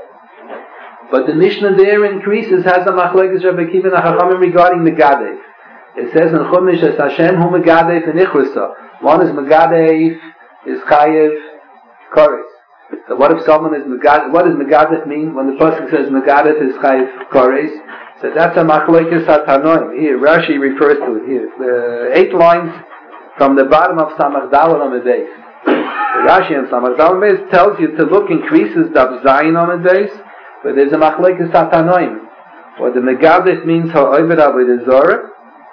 But the Mishnah there increases, has a machlekes Rabbi Akiva and Chachamim regarding Megadev. It says in Chumash as Hashem hu Megadev and Ichrasa. One is Megadev, is Chayev, Koris. So what if someone is Megadev? What does Megadev mean? When the person says Megadev is Chayev, Koris. So that's a machlekes HaTanoim. Here, Rashi refers to it here. The eight lines from the bottom of Samach Daled on the base. Rashi and Samach Daled base tells you to look increases Dav Zayin on the base, but there's a machlekes HaTanoim. What the Megadev means ha'oived avodah zarah.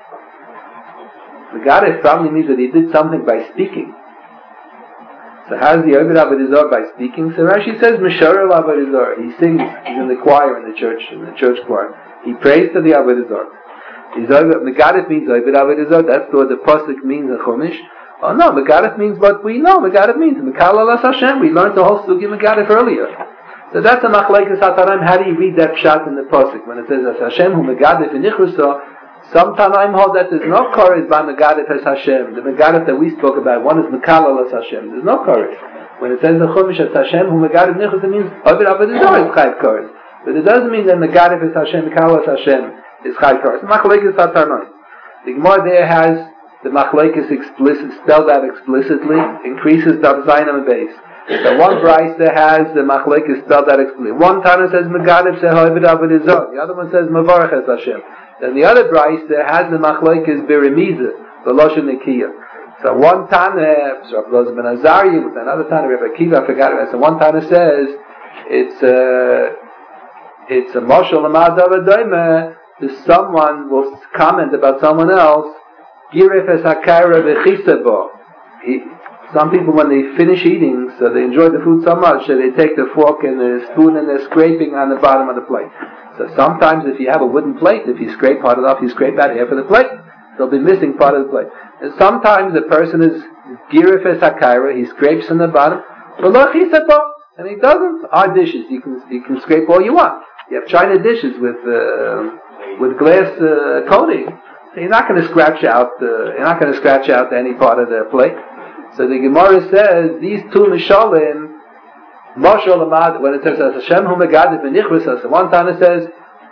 Megadev probably means that he did something by speaking. So how's the Oived avodah zarah by speaking? So Rashi says Misharel avodah zarah. He sings. He's in the choir in the church, in the church choir. He prays to the avodah zarah. Megadev means Oived avodah zarah. That's what the pasuk means in Chumash. Oh no, Megadev means what we know. Megadev means Mekalalas Hashem. We learned the whole sugi Megadev earlier. So that's a machlekes HaTanoim. How do you read that pshat in the pasuk when it says as Hashem hu Megadev in Ichrasa? Some Tanaim hold that there's no courage by Megadev as Hashem. The Megadev that we spoke about, one is Mekalalas Hashem. There's no courage. When it says the Chumash as Hashem hu Megadev in Ichrasa, it means Oived avodah zarah is Chayv courage. But it doesn't mean that Megadev is Hashem, Mekalalas Hashem is Chayv courage. Machlekes HaTanoim. The Gemara there has the machlekes explicit, spelled out explicitly, increases Dav Zayin on the base. The one Bryce that has the machlekes spelled out explicitly. One Tana says Megadev says Ha'oived avodah zarah. The other one says Mevarach es Hashem. Then the other Bryce that has the machlekes Beremiza, the Loshen Nekiya. So one Tana, so Rabbi Elazar ben Azariah, with another Tana, Rabbi Akiva, I forgot it. So one Tana says it's a it's a Moshel Lamad Davadoima. Someone will comment about someone else. Giref es hakara v'chisabo. Some people, when they finish eating, so they enjoy the food so much that they take the fork and the spoon and they're scraping on the bottom of the plate. So sometimes, if you have a wooden plate, if you scrape part of it off, you scrape out half of the plate. They'll be missing part of the plate. And sometimes the person is giref es hakara. He scrapes on the bottom, v'lo chisabo, and he doesn't. Our dishes, you can you can scrape all you want. You have china dishes with uh, with glass uh, coating. So you're not going to scratch out. Uh, you're not going to scratch out any part of the plate. So the Gemara says these two mishalim, Mashal Amad, when it says Hashem hu Megadev v'nichrasa, so one time it says,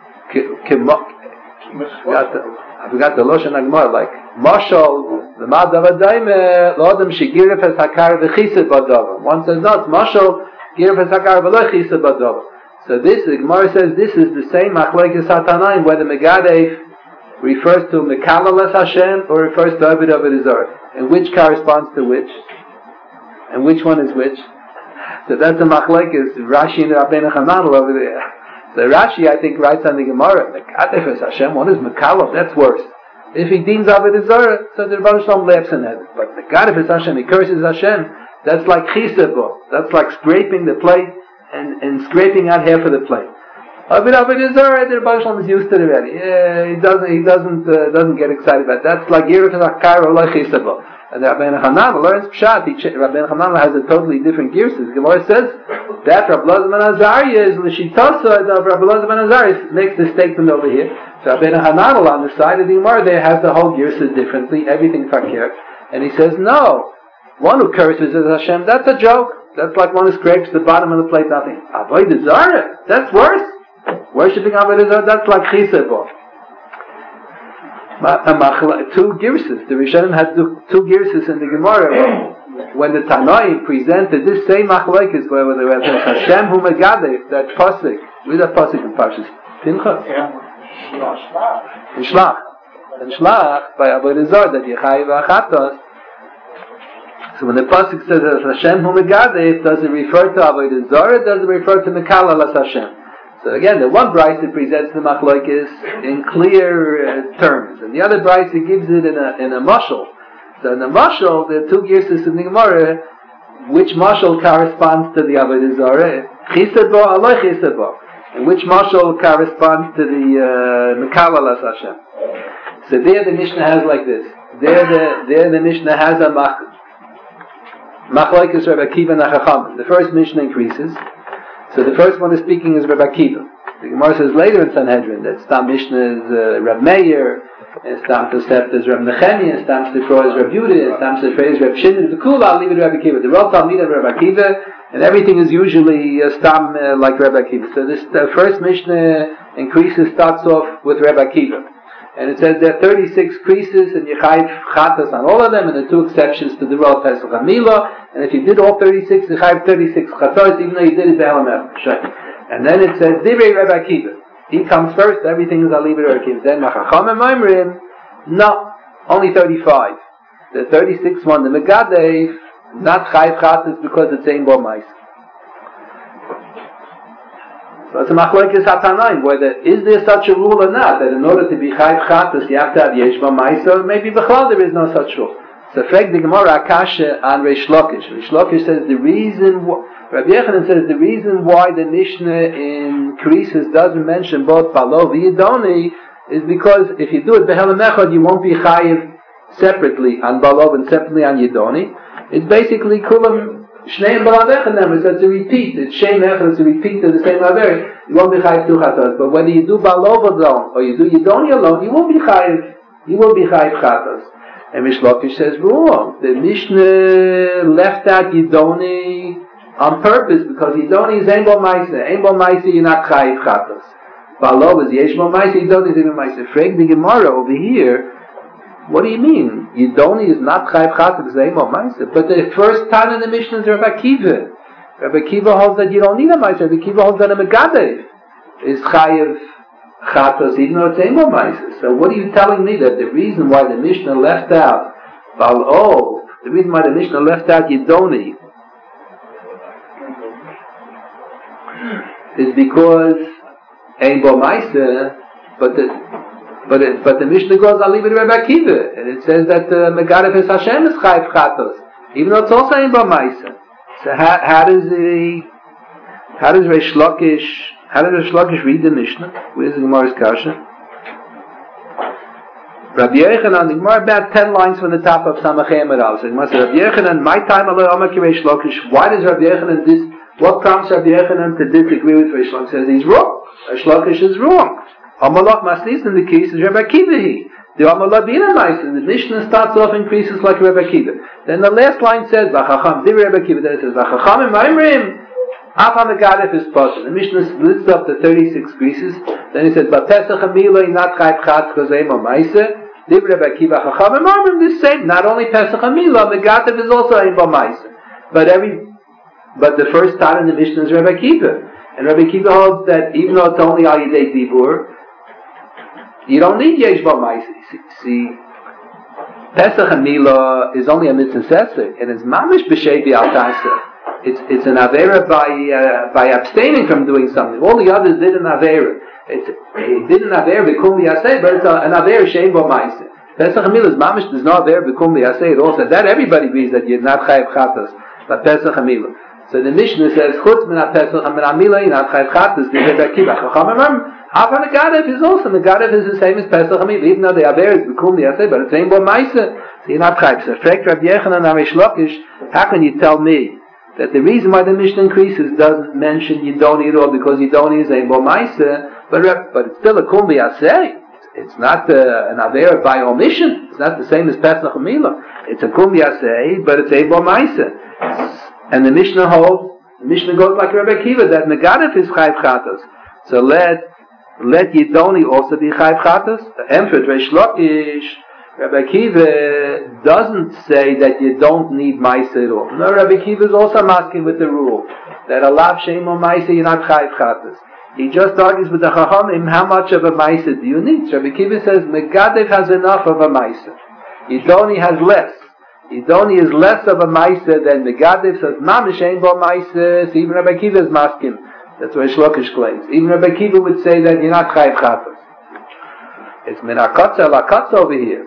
I forgot the Loshen Gemara, like Mashal Amad Davadaime Lodem Shegiref es Hakar v'Chised Badav. One says no, it's Mashal Giref es Hakar v'Lo Chised Badav. So this the Gemara says this is the same machlekes HaTanoim, whether Megadev refers to Mekalalas Hashem or refers to Oived avodah zarah. And which corresponds to which? And which one is which? So that's a machlekes, Rashi and Rabbeinu Hananel over there. So Rashi, I think, writes on the Gemara, Mekadev es Hashem, one is Mekalav, that's worse. If he deems avodah zarah, so the Rebbe Shalom laughs in heaven. But Mekadev es Hashem, he curses Hashem, that's like chisabo, that's like scraping the plate and, and scraping out half of the plate. But Avodah Zarah, the Rebbe Shalom is used to it already. Uh, he doesn't, he doesn't, uh, doesn't get excited about that. That's like Yerif Zakar or Lachisabo. And Rabbeinu Hanan learns Pshat. Rabbeinu Hanan has a totally different gear. The Gemara says that Rabbi Elazar ben Azariah is L'shitasa of Rabbi Elazar ben Azariah makes the statement over here. So Rabbeinu Hanan on the side of the Gemara there has the whole gear differently, everything fakir. And he says, no, one who curses is Hashem, that's a joke. That's like one who scrapes the bottom of the plate, nothing. Avodah Zarah, that's worse. Worshipping Avodah Zarah, that's like Chisebo. Two girses. The Rishonim had two girses in the Gemara. When the Tanoi presented this same machlokes, where they were Hashem hu megadeh, that pasuk, read that pasuk in Parshas Pinchas. In Shlach. In Shlach, by Avodah Zarah, that Yechai v'achatos. So when the pasuk says that Hashem hu megadeh, does it refer to Avodah Zarah? Does it refer to Mekal alas Hashem? So again, the one brayse presents the machlokes in clear uh, terms, and the other brayse gives it in a in a mashal. So in the mashal, the two girses in the Gemara, which mashal corresponds to the Avodah Zarah? Chisebo aloi chisebo, and which mashal corresponds to the Mekal alas Hashem? So there the Mishnah has like this. There the there the Mishnah has a mach machlokes Rabbi Akiva and Chachamim. The first Mishnah increases. So the first one is speaking is Rabbi Akiva. The Gemara says later in Sanhedrin that Stam Mishnah is uh, Rab Meir, and Stam Tosefta is Rab Nechemi, and Stam Sifra is Rab Yudah, and Stam Sifra is Rab Shimon. The Kula, I'll leave it to Rabbi Akiva. The Rav Talmid of Rabbi Akiva, and everything is usually uh, Stam uh, like Rabbi Akiva. So this the first Mishnah increases starts off with Rabbi Akiva. And it says there are thirty-six creases, and you chayiv chatas on all of them, and the two exceptions to the rule of Pesach Hamila. And if you did all thirty-six, you chayiv thirty-six chatos, even though you did it be'elam echad. And then it says Divrei Rabbi Akiva. He comes first. Everything is alibid Rabbi Akiva. Then Machachamim Ma'amrim, no, only thirty-five. The thirty-sixth one, the Megadeh, not chayiv chatas because it's ein bo mais. So it's a machlokes hatanaim, whether is there such a rule or not, that in order to be chayv chatas you have to have yesh b'maisa, maybe b'chlal there is no such rule. So frag the Gemara Akasha on Reish Lakish. Reish Lakish says the reason, Rabbi Yechanan says the reason why the Mishnah in Krisis doesn't mention both Balo v'Yidoni is because if you do it b'helam echad you won't be chayiv separately on Balo and separately on Yidoni. It's basically kulam Shneim b'lav echad numbers, that's a repeat. It's Shem echad, it's a repeat of the same laver. You won't be chayiv two chatos. But whether you do balov alone or you do yidoni alone, you won't be chayiv. You won't be chayiv chatos. And Reish Lakish says wrong. The Mishnah left out yidoni on purpose because yidoni is ein bo ma'aseh. Ein bo ma'aseh, you're not chayiv chatos. Balov is yesh bo ma'aseh. Yidoni is even ma'aseh. Frag the Gemara over here. What do you mean? Yidoni is not chayiv chatas because ein bo ma'aseh. But the first time in the Mishnah is Rabbi Akiva. Rabbi Akiva holds that you don't need a ma'aseh. Rabbi Akiva holds that a megadev is chayiv chatas even though it's ein bo ma'aseh. So what are you telling me that the reason why the Mishnah left out Bal'o, the reason why the Mishnah left out Yidoni is because ein bo ma'aseh, but the But it, but the Mishnah goes, I'll leave it to Rabbi Akiva, and it says that uh, Megadef es Hashem is chayiv chatos, even though it's also ein bo ma'aseh. So how, how does the how does Reish Lakish how does Reish Lakish read the Mishnah? Where's the Gemara's kasha? Rabbi Yechanan, the Gemara about ten lines from the top of Samachem Eral. So the Gemara says, Rabbi Yechanan, my time alone, Amaki Reish Lakish. Why does Rabbi Yechanan this? What prompts Rabbi Yechanan to disagree with Reish Lakish? Says he's wrong. Reish Lakish is wrong. Amalach Masnis in the case is Rabbi Akiva. The Amalach Bina Ma'aseh. The Mishnah starts off in creases like Rabbi Akiva. Then the last line says V'chacham Divrei Rabbi Akiva. Then it says V'chacham Ma'amrim Af HaMegadef is possible. The Mishnah splits up the thirty-six creases. Then it says B'Pesach Hamila not Chayiv Chatz because Ein bo ma'aseh. Divrei Rabbi Akiva Chacham Ma'amrim the same. Not only Pesach Hamila, Megadef is also Ein bo ma'aseh. But every but the first time in the Mishnah is Rabbi Akiva. And Rabbi Akiva holds that even though it's only Al Yidei Dibur, you don't need yesh bo ma'aseh. See, Pesach Hamila is only a mitzvah seser, and it's mamish b'shei al tasa. It's it's an avera by uh, by abstaining from doing something. All the others did an avera. It's it did an avera b'kum liyaseh, but it's a, an avera shein bo ma'aseh. Pesach Hamila is mamish. There's no avera b'kum liyaseh at all. So that everybody agrees that you're not chayiv chatas, but Pesach Hamila. So the Mishnah says, Chutz min ha-pesach min ha-milah in ha-chayv chatas the Rebbe Akiva. Chacham remember, half ha-negadev is also, negadev is the same as pesach ha-milah, even though the aver is bekum the but it's same bo maisa, so you're not chayv. So Frek Rabbi Yechanan Arish Lakish, how can you tell me that the reason why the Mishnah increases doesn't mention Yidoni at all, because Yidoni is a bo maisa, but, but it's still a kum b'yaseh. It's not uh, an aver by omission. It's not the same as pesach ha-milah. It's a kum b'yaseh, but it's a bo maisa. And the Mishnah holds, the Mishnah goes like Rebbe Akiva, that Megadef is Chayv Chatas. So let, let Yidoni also be Chayv Chatas. The Emperor, Reish Lakish, Rebbe Akiva doesn't say that you don't need Maisa at all. No, Rebbe Akiva is also masking with the rule, that Alav Shem or Maisa, you're not Chayv Chatas. He just argues with the Chachamim, how much of a Maisa do you need? So Rebbe Akiva says, Megadef has enough of a Maisa. Yidoni has less. Yidoni is less of a Maisa than Megadef, so Mamish ain't bo Maisa, so even Rebbe Akiva is masking. That's what Shlokish claims. Even Rebbe Akiva would say that you're not Chayv Chatas. It's min ha-kotza la-kotza over here.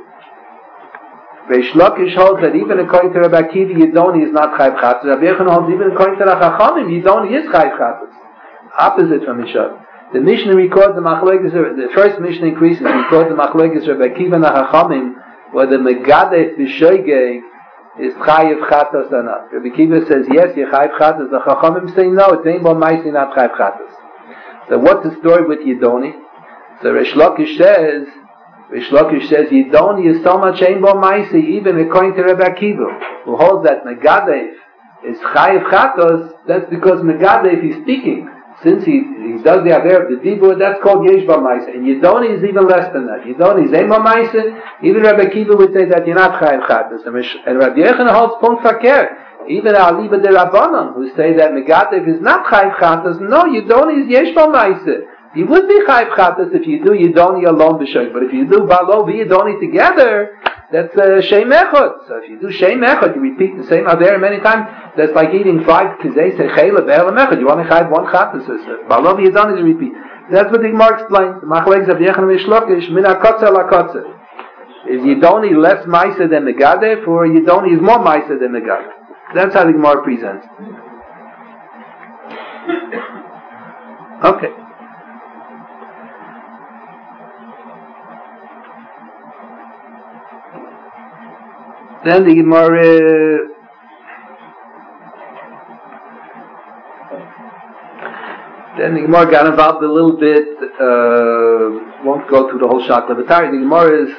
Reish Lakish holds that even according to Rebbe Akiva, Yidoni is not Chayv Chatas. Rabbi Yochanan holds even according to the Chachamim, Yidoni is Chayv Chatas. Opposite from each other. The Mishnah records the Machlokes, the first Mishnah increases, records the Machlokes Rebbe Akiva and the Chachamim, whether Megadef b'shoigeg is Chayiv Chatas or not. Rabbi Akiva says yes, you're Chayiv Chatas. The Chachamim say no, it's ain't bo Maisa, not Chayiv Chatas. So what's the story with Yidoni? So Reish Lakish says, Reish Lakish says Yidoni is so much ain't bo Maisa, even according to Rabbi Akiva, who holds that Megadef is Chayiv Chatas. That's because Megadef is speaking. Since he, he does the aver of the dibur, that's called yesh ba maisa. And Yidoni is even less than that. Yidoni is ein ba maisa. Even Rabbi Akiva would say that you're not chayiv chatas. And Rabbi Yochanan holds punkt fakir. Even Aliba de Rabbanon, who say that Megadev is not chayiv chatas. No, Yidoni is yesh ba maisa. You would be chayiv chatas if you do Yidoni alone b'shoik. But if you do balo v'Yidoni together, that's uh, Shem Echad. So if you do Shem Echad, you repeat the same aver many times, that's like eating five kizei sechela be'elam echad. You want to chayiv one chatas. So balo v'Yidoni is repeat. That's what the Gemara explains. Machlekes of Yechon v'Shlokish, min ha-kotzer la-kotzer. Is Yidoni less Maisa than Megadev, or Yidoni is more Maisa than Megadev? That's how the Gemara presents. Okay. Then the Gemara Then the Gemara got involved a little bit. Uh, won't go through the whole Shakla B'tari. The Gemara is,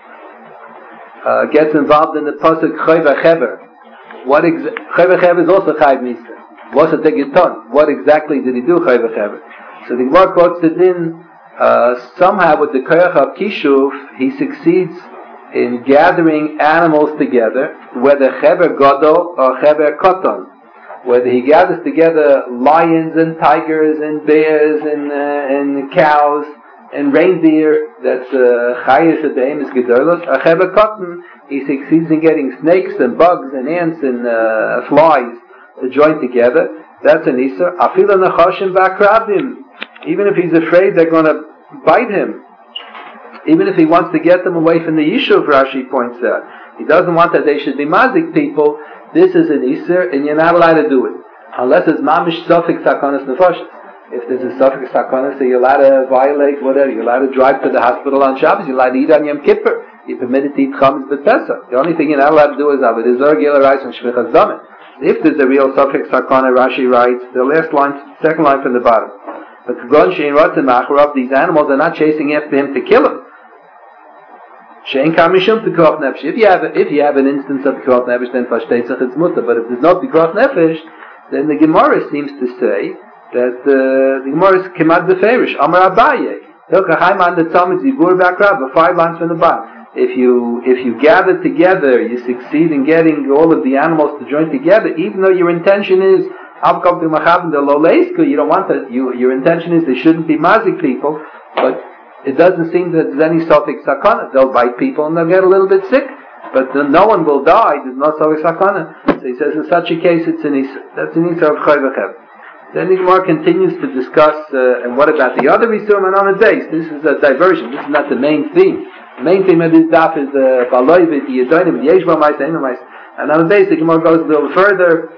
uh, gets involved in the pasuk Chayv HaChever. What exa- Chayv HaChever is also Chayv Misa. What's a Tegeton? What exactly did he do, Chayv HaChever? So the Gemara quotes it in, uh, somehow with the Koyach of Kishuv, he succeeds in gathering animals together, whether Chever Gadol or Chever Koton. Whether he gathers together lions and tigers and bears and, uh, and cows and reindeer, that's Chayes Adeim is Gedolos, or Chever Koton, he succeeds in getting snakes and bugs and ants and uh, flies to join together. That's an Isser. Afila Nachashim Bakrabim. Even if he's afraid they're going to bite him, even if he wants to get them away from the Yishuv, Rashi points out, he doesn't want that they should be mazik people. This is an Isser, and you're not allowed to do it unless it's mamish sofik sakonas nefashis. If there's a sofik sakonas, so you're allowed to violate whatever. You're allowed to drive to the hospital on Shabbos. You're allowed to eat on Yom Kippur. You're permitted to eat chametz b'Pesach. The only thing you're not allowed to do is avodah gila rice and shvichas damim. If there's a real sofik sakona, Rashi writes the last line, second line from the bottom. But Kagon shein rotzen macharav, these animals are not chasing after him to kill him. Shein kamishum pikuach nefesh. If you have if you have an instance of pikuach nefesh, then fashteitzach it's mutter. But if there's no pikuach nefesh, then the Gemara seems to say that uh, the Gemara is kemat beferish. Amar Abaye. Hilkachayman the tzamid zibur b'akrav. Five lines from the bottom. If you if you gather together, you succeed in getting all of the animals to join together, even though your intention is avkav b'machavim the loleisku. You don't want that. You your intention is they shouldn't be mazik people, but it doesn't seem that there's any sofik sakana. They'll bite people and they'll get a little bit sick, but the, no one will die. There's no sofik sakana. So he says in such a case it's an Isser. That's an Isser of Chayv HaChever. Then the Gemara continues to discuss, uh, and what about the other Isurim and on the days? This is a diversion. This is not the main theme. The main theme of this daf is the Baloi, the Yedonim, the Yeshba Mais, the Ema Mais. And on the days the Gemara goes a little further.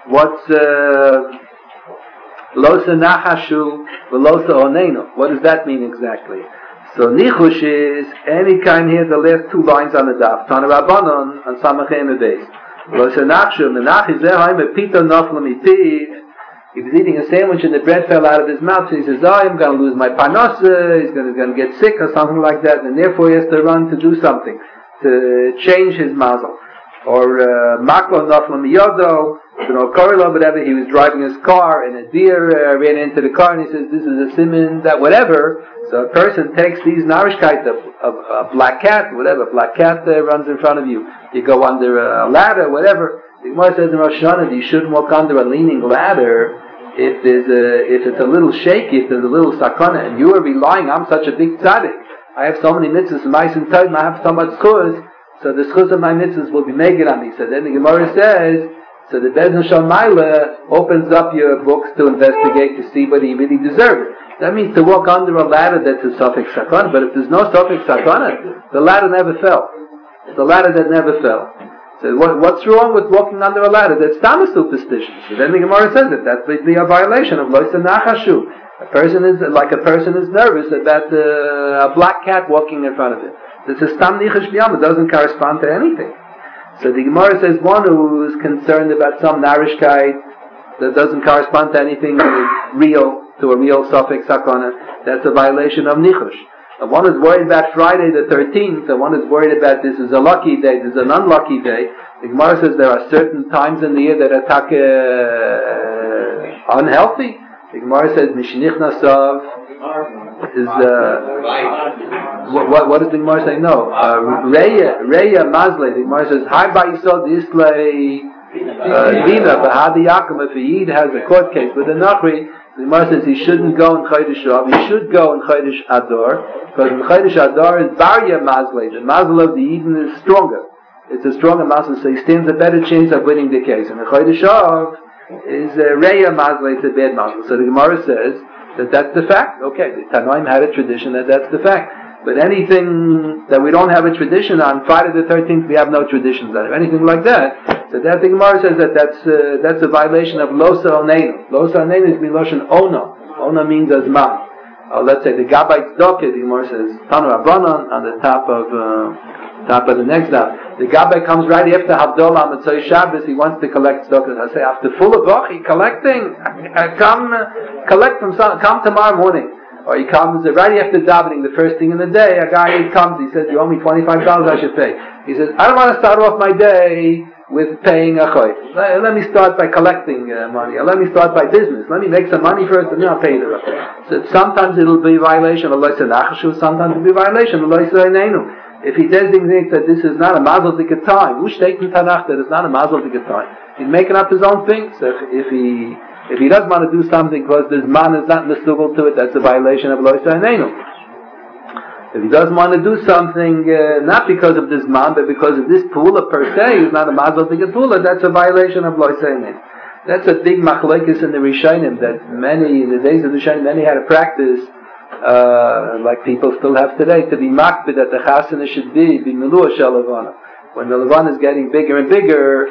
what's uh, losa nachashu v'losa onenu? What does that mean exactly? So nichush is any kind here. The last two lines on the daf. Tana Rabbanon on Samachem Beis. Losa nachashu menach is there. I'm a pita nafla miti. He was eating a sandwich and the bread fell out of his mouth. So he says, "Oh, I'm going to lose my parnasa. He's going to, going to get sick or something like that." And therefore, he has to run to do something to change his mazel. Or maklo nafla miyodo. You know, Korila, whatever. He was driving his car and a deer uh, ran into the car, and he says, "This is a siman that whatever." So a person takes these narishkeit of, of a black cat, whatever. A black cat uh, runs in front of you. You go under a ladder, whatever. The Gemara says in Rosh Hashanah, you shouldn't walk under a leaning ladder if there's a, if it's a little shaky, if there's a little sakana, and you are relying, I'm such a big tzaddik, I have so many mitzvahs, mais and time, I have so much schuz, so the schuz of my mitzvahs will be making on me. So then the Gemara says, so the Bezdin Shalmaila opens up your books to investigate to see whether you really deserve it. That means to walk under a ladder that's a suffix sakana, but if there's no suffix sakana, the ladder never fell. It's a ladder that never fell. So what, what's wrong with walking under a ladder? That's not a superstition. So then the Gemara says that that would be a violation of loisa nachashu. A person is like a person is nervous about uh, a black cat walking in front of him. This is stam nichash b'yam. It doesn't correspond to anything. So the Gemara says one who is concerned about some narishkeit that doesn't correspond to anything real, to a real suffix sakana, that's a violation of nichush. And one is worried about Friday the thirteenth, and one is worried about this is a lucky day, this is an unlucky day. The Gemara says there are certain times in the year that attack uh, unhealthy. The Gemara says Mishnich Nasav is uh, what, what, what does the Gemara say? No, uh, Reya Reya Mazle. The Gemara says Hi by Yisod Islay Dina Bahadi Yakum. If a Yid has a court case with a Nachri, the Gemara says he shouldn't go in Chodesh Av. He should go in Chodesh Adar, because in Chodesh Adar is Barya Mazle. The Mazel of the Eden is stronger. It's a stronger Mazel, so he stands a better chance of winning the case. And the Chodesh Av is a Reya Mazle, it's a bad Mazel. So the Gemara says that that's the fact. Okay, the Tanoim had a tradition that that's the fact. But anything that we don't have a tradition on, Friday the thirteenth, we have no traditions on it. Anything like that. So that the Gemara says that that's, uh, that's a violation of Losa Onenu. Losa Onenu is Miloshan Ono. Ono means as man. Uh, let's say the Gabbai Tzedakah, the Gemara says, Tanu Rabbanan, on the top of, uh, top of the next down. The Gabbai comes right after Havdalah on Motzei Shabbos, he wants to collect tzedakah. I say, after full of Bachi, collecting? I, I come, uh, collect from some, come tomorrow morning. Or he comes uh, right after davening, the first thing in the day, a guy comes, he says, you owe me twenty-five dollars, I should pay. He says, I don't want to start off my day with paying a choy. Let, let me start by collecting uh, money, or let me start by business. Let me make some money first, and then I'll pay the rest. So sometimes it'll be a violation of loisa nachashu, sometimes it'll be a violation of loisa onenu. If he designates that this is not a mazel tika time, who steht in Tanakh that it's not a mazel tika time? He's making up his own thing. So if, if he if he doesn't want to do something because this man is not mistook to it, that's a violation of loisa onenu. If he doesn't want to do something, uh, not because of this man, but because of this pula per se, is not a mazel tika pula, that's a violation of loisa onenu. That's a big machlokes in the Rishonim that many, in the days of the Rishonim, many had to practice, uh, like people still have today, to be makbid that the chasana should be, be milua shel levana. When the levana is getting bigger and bigger,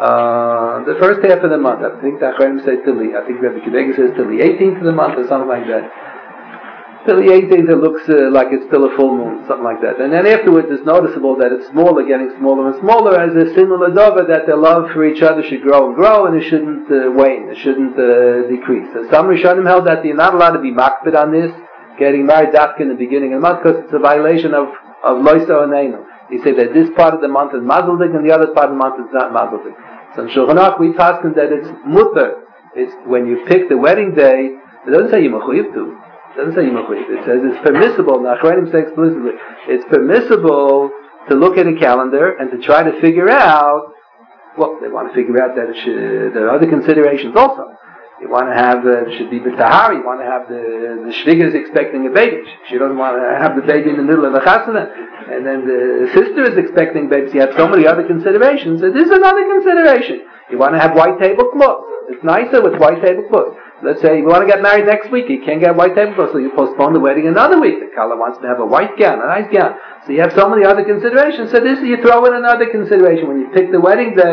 uh, the first half of the month, I think the Achronim say Tili, I think Rebbe Kivega says Tili, eighteenth of the month or something like that. Till the eighteenth it looks uh, like it's still a full moon, something like that. And then afterwards it's noticeable that it's smaller, getting smaller and smaller, as a similar dova that their love for each other should grow and grow, and it shouldn't uh, wane, it shouldn't uh, decrease. So some Rishonim held that you're not allowed to be makbid on this, getting married dafka in the beginning of the month, because it's a violation of, of loisa onenu. He said that this part of the month is mazeldik and the other part of the month is not mazeldik. So in Shulchan Aruch we tasken that it's mutter. It's when you pick the wedding day, it doesn't say you mechuyev to. It doesn't say you mechuyev. It says it's permissible. The Achronim say explicitly, it's permissible to look at a calendar and to try to figure out. Well, they want to figure out that it should, there are other considerations also. You want to have, uh, it should be b'tahari, you want to have the, the shviga is expecting a baby. She doesn't want to have the baby in the middle of the chasana. And then the sister is expecting babies. You have so many other considerations. So this is another consideration. You want to have white tablecloths. It's nicer with white tablecloths. Let's say you want to get married next week. You can't get white tablecloths, so you postpone the wedding another week. The Kala wants to have a white gown, a nice gown. So you have so many other considerations. So this, you throw in another consideration. When you pick the wedding day,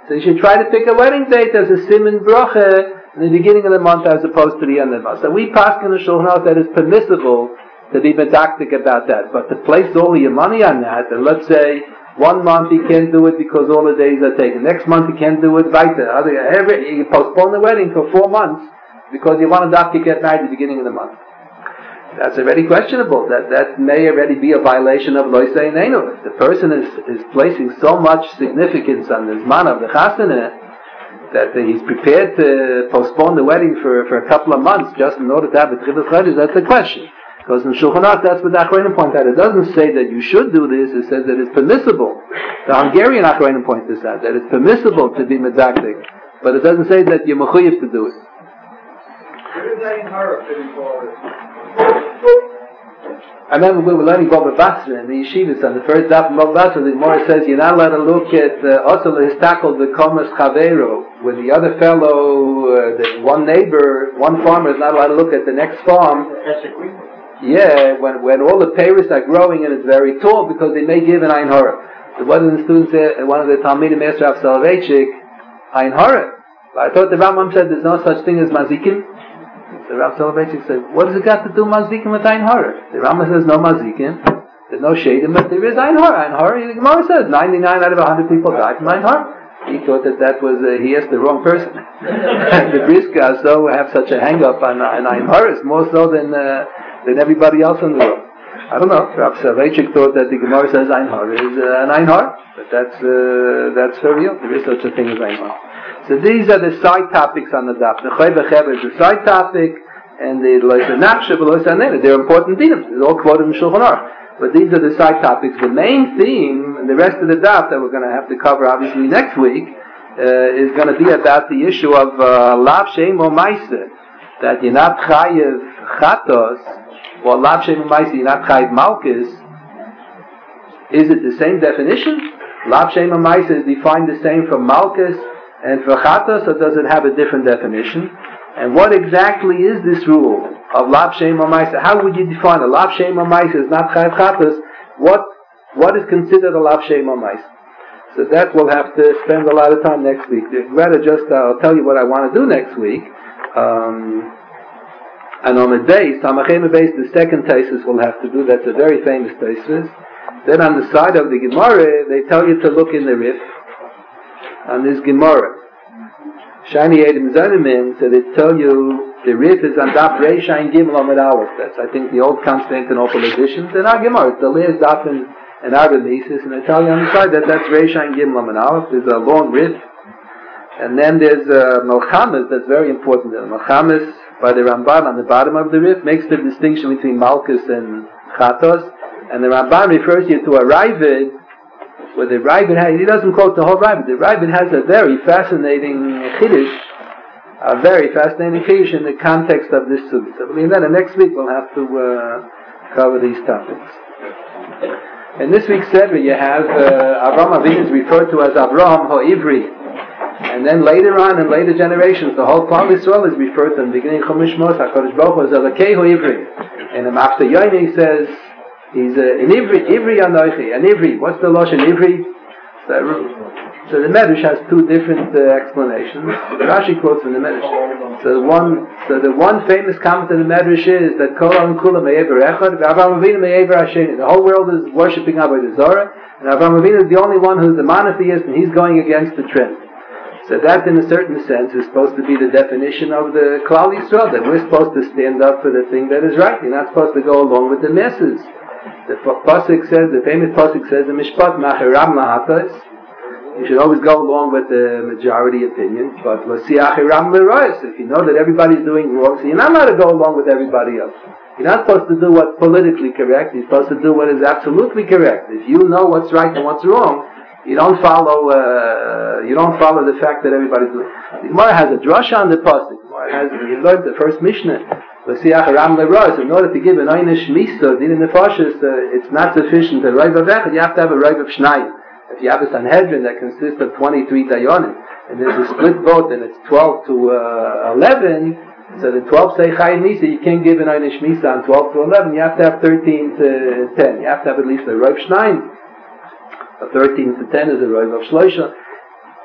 So you should try to pick a wedding date as a siman bracha in the beginning of the month as opposed to the end of the month. So we pass in the Shulchan Aruch that it's permissible to be medactic about that, but to place all your money on that, and let's say one month you can't do it because all the days are taken, next month you can't do it, weiter. Every, you postpone the wedding for four months because you want to get married at the beginning of the month. That's already questionable. That that may already be a violation of Lo Yisei Neinu. If the person is, is placing so much significance on the Zman of the Chasana that he's prepared to postpone the wedding for, for a couple of months just in order to have a Tchibas Chodesh, that's the question. Because in Shulchan Aruch, that's what the Achronim point out. It doesn't say that you should do this, it says that it's permissible. The Hungarian Achronim point this out, that it's permissible to be medactic, but it doesn't say that you're mechuyev to do it. Where is Ein Hara fitting forward? I remember we were learning Baba Basra in the yeshivas on the first daf of Baba Basra. The Gemara says you're not allowed to look at also the histakel the komas chavero, when the other fellow, uh, the one neighbor, one farmer is not allowed to look at the next farm. Yeah, when when all the peiros are growing and it's very tall because they may give an Ein Hara. So one of the students, uh, one of the Talmidim, Master of Soloveitchik, Ein Hara. But I thought the Rambam said there's no such thing as mazikin. The Rav Soloveitchik said, what does it got to do mazikin with Ein Hara? The Rambam says no mazikin, there's no shadim, but there is Ein Hara. Ein Hara, the Gemara says, ninety-nine out of one hundred people died from Ein Hara. He thought that that was, uh, he asked the wrong person. The Briska so have such a hang-up on, on Ein Hara, more so than, uh, than everybody else in the world. I don't know, Rav Soloveitchik thought that the Gemara says Ein Hara is uh, an Ein Hara, but that's, uh, that's for real. There is such a thing as Ein Hara. So these are the side topics on the daf. The Choy B'Chever is the side topic, and the Lo Yisei Nachshe, Lo Yisei Neinu. They're important dinim. They're all quoted in Shulchan Aruch. But these are the side topics. The main theme, and the rest of the daf that we're going to have to cover, obviously next week, uh, is going to be about the issue of uh, Lav Shem or Maaseh, that you're not chayev chatos, or Lav Shem or Maaseh, you're not chayev malchus. Is it the same definition? Lav Shem or Maaseh is defined the same for malchus and for chatos, or does it have a different definition? And what exactly is this rule of Lav Shem or Maaseh? How would you define it? Lav Shem or Maaseh is not chayev chatos. What what is considered a Lav Shem or Maaseh? So that we'll have to spend a lot of time next week. Rather just, uh, I'll tell you what I want to do next week. Um, and on the day, Samachem base, the second thesis we'll have to do. That's a very famous thesis. Then on the side of the Gemara, they tell you to look in the Rif on this Gemara. Shani Adam Zanimin, so they tell you the Rif is on Daf Reish Ayin Gimel Amud Aleph. That's, I think, the old Constantinople editions. And our Gemara, it's the last Daf in, in our releases, and they tell you on the side that that's Reish Ayin Gimel Amud Aleph. There's a long Rif. And then there's uh, Melchames, that's very important. The Melchames by the Ramban on the bottom of the Rif makes the distinction between Malchus and Chatos. And the Ramban refers you to a Ravid, where the Ravid has, he doesn't quote the whole Ravid, the Ravid has a very fascinating Chiddush, a very fascinating Chiddush in the context of this Sugi. So I believe that, and next week we'll have to uh, cover these topics. In this week's Sedra you have uh, Avraham Avinu is referred to as Avraham HaIvri. And then later on, in later generations, the whole Klal Yisrael is referred to in the beginning of Chumash Mos, HaKadosh Baruch Hu as Elokei HaIvri. And in After Yomi he says, he's uh, an Ivri, Ivri Anochi, an Ivri. What's the Lashon Ivri? So, so the Medrash has two different uh, explanations. Rashi quotes from the Medrash. So the one, so the one famous comment of the Medrash is that Kol Olam Kula Me'ever Echad, Avraham Avinu Me'ever Hasheni. The whole world is worshipping Avodah Zarah, and Avraham Avinu is the only one who's the monotheist, and he's going against the trend. So that, in a certain sense, is supposed to be the definition of the Klal Yisrael, that we're supposed to stand up for the thing that is right. You're not supposed to go along with the masses. The pasuk says, the famous pasuk says, the mishpat ma'achiram lahatas. You should always go along with the majority opinion, but l'siachiram l'rois. If you know that everybody's doing wrong, so you're not allowed to go along with everybody else. You're not supposed to do what's politically correct. You're supposed to do what is absolutely correct. If you know what's right and what's wrong, you don't follow. Uh, you don't follow the fact that everybody's doing. The Gemara has a drasha on the pasuk. Has you learned the first Mishnah. In order to give an einish misa, din nefashis, uh, it's not sufficient. A rive of echad, you have to have a rive of shnayim. If you have a Sanhedrin that consists of twenty-three dayanim, and there's a split vote, and it's twelve to uh, eleven, so the twelve say chayim misa, you can't give an einish misa on twelve to eleven. You have to have thirteen to ten. You have to have at least a rive shnayim. A thirteen to ten is a rive of shloisha.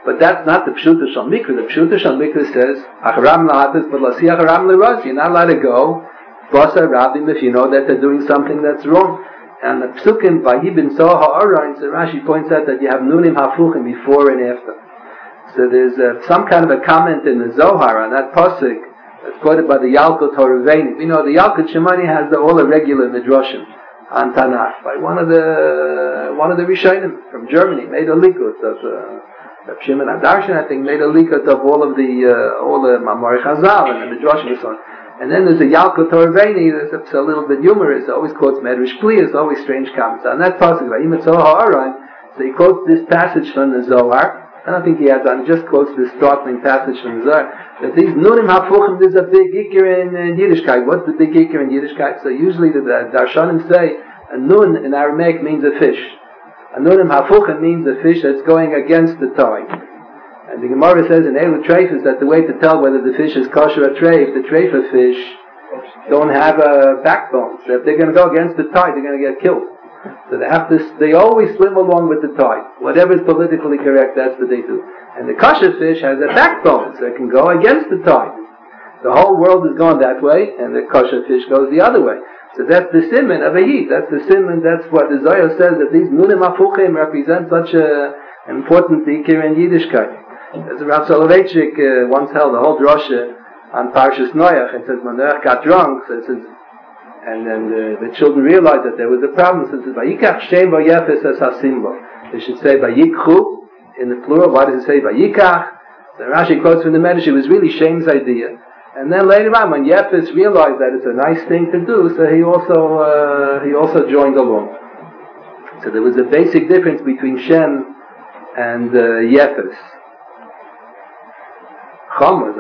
But that's not the Pshuta Shal Mikra. The Pshuta Shal Mikra says, Acharam Lahatis, but Lasi Acharam Leraz. You're not allowed to go, Basa Rabim, if you know that they're doing something that's wrong. And the Psukim, Vayibin Soha Ha'arain, so Rashi points out that you have Nunim Hafuchim before and after. So there's uh, some kind of a comment in the Zohar on that Pasuk that's quoted by the Yalkut Horeveini. We know the Yalkut Shemani has the, all the regular Midrashim on Tanakh by one of the one of the Rishonim from Germany made a likut of uh, Reb Shimon Adarshan, I think, made a likut of all of the uh, all the Mamori Chazal and the Midrashim and so on. And then there's a Yalkut Horeveini that's a little bit humorous. Always quotes Medrash Pli. It's always strange comments on that pasuk. So he quotes this passage from the Zohar. I don't think he has on. He just quotes this startling passage from the Zohar. That these Nunim Hafuchim, there's a big Iker in, in Yiddishkeit. What's the big Iker in Yiddishkeit? So usually the, the Darshanim say a Nun in Aramaic means a fish. A Nunim Hafuchim means a fish that's going against the tide. And the Gemara says in Elu Treifas that the way to tell whether the fish is kosher or treif, the treifa fish don't have a backbone. So if they're going to go against the tide, they're going to get killed. So they have to, they always swim along with the tide. Whatever is politically correct, that's what they do. And the kosher fish has a backbone, so it can go against the tide. The whole world is going that way, and the kosher fish goes the other way. So that's the siman of a yid. That's the siman, that's what the Zohar says, that these nunim afuchim represent such a, an important ikir in Yiddishkeit. As Rav Soloveitchik uh, once held a whole drasha on Parshas Noach, and says when Noach got drunk, so it says, and then the, the children realized that there was a problem. So it says, Vayikach Shem Vayefes as Hasimbo. They should say Vayikchu in the plural. Why does it say Vayikach? So Rashi quotes from the Medrash, it was really Shem's idea. And then later on, when Yefes realized that it's a nice thing to do, so he also uh, he also joined along. So there was a basic difference between Shem and uh, Yefes. Chomos,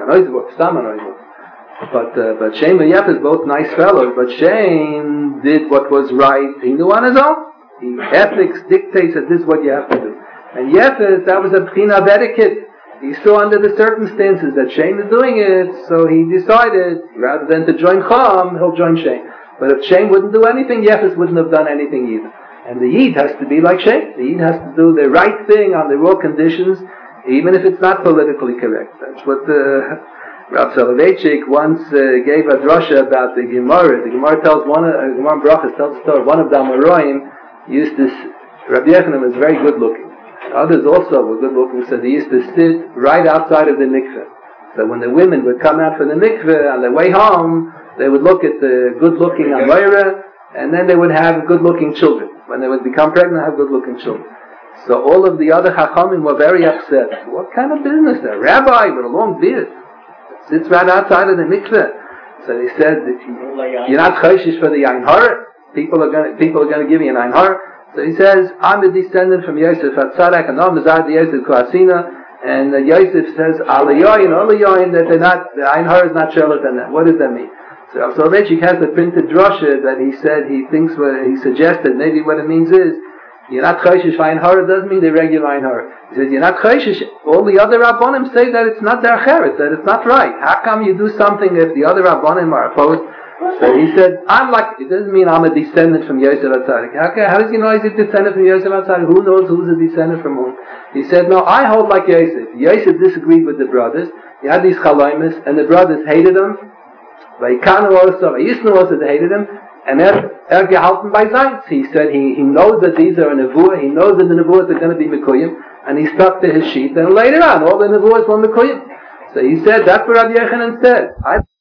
but uh, but Shem and Yefes both nice fellows. But Shem did what was right. He knew on his own. He, ethics dictates that this is what you have to do. And Yefes, that was a b'china of etiquette. He saw under the circumstances that Shem is doing it, so he decided rather than to join Chom, he'll join Shem. But if Shem wouldn't do anything, Yefes wouldn't have done anything either. And the Yid has to be like Shem. The Yid has to do the right thing on the raw conditions, even if it's not politically correct. That's what uh, Rav Soloveitchik once uh, gave a drasha about the Gemara. The Gemara tells one, uh, Gemara Brachas tells a story. One of the Amoraim used to, Rabbi Yechanan was very good looking. Others also were good looking, so they used to sit right outside of the mikveh. So when the women would come out from the mikveh on their way home, they would look at the good looking Amoira, and then they would have good looking children. When they would become pregnant, have good looking children. So all of the other Chachamim were very upset. What kind of business? A rabbi with a long beard sits right outside of the mikveh. So they said, you're not chayshish for the Ein Hara. People are going to, people are going to give you an Ein Hara. So he says, I'm a descendant from Yosef HaTzadak, and I'm Mazar Yosef Kuasina, and uh, Yosef says, Alayoyin, Alayoyin, that they're not, the Ein Hara is not Shelat and that. What does that mean? So Soloveitchik has the printed drasha that he said, he thinks what he suggested, maybe what it means is, you're not chayshish for Ein Hara doesn't mean the regular Ein Hara. He says, you're not chayshish. All the other Rabbonim say that it's not their cheret, that it's not right. How come you do something if the other Rabbonim are opposed? So he said, I'm like, it doesn't mean I'm a descendant from Yosef HaTzadik. How, how does he know he's a descendant from Yosef HaTzadik? Who knows who's a descendant from whom? He said, no, I hold like Yosef. Yosef disagreed with the brothers. He had these chalomis, and the brothers hated him. Vaikanu also, Vayisnu also, they hated him. And er, er gehalten by Zaytz. He said he, he knows that these are a nevuah. He knows that the nevuahs are going to be mekuyim. And he stuck to his sheet. And later on, all the nevuahs were mekuyim. So he said, that's what Rabbi Yechanan said. I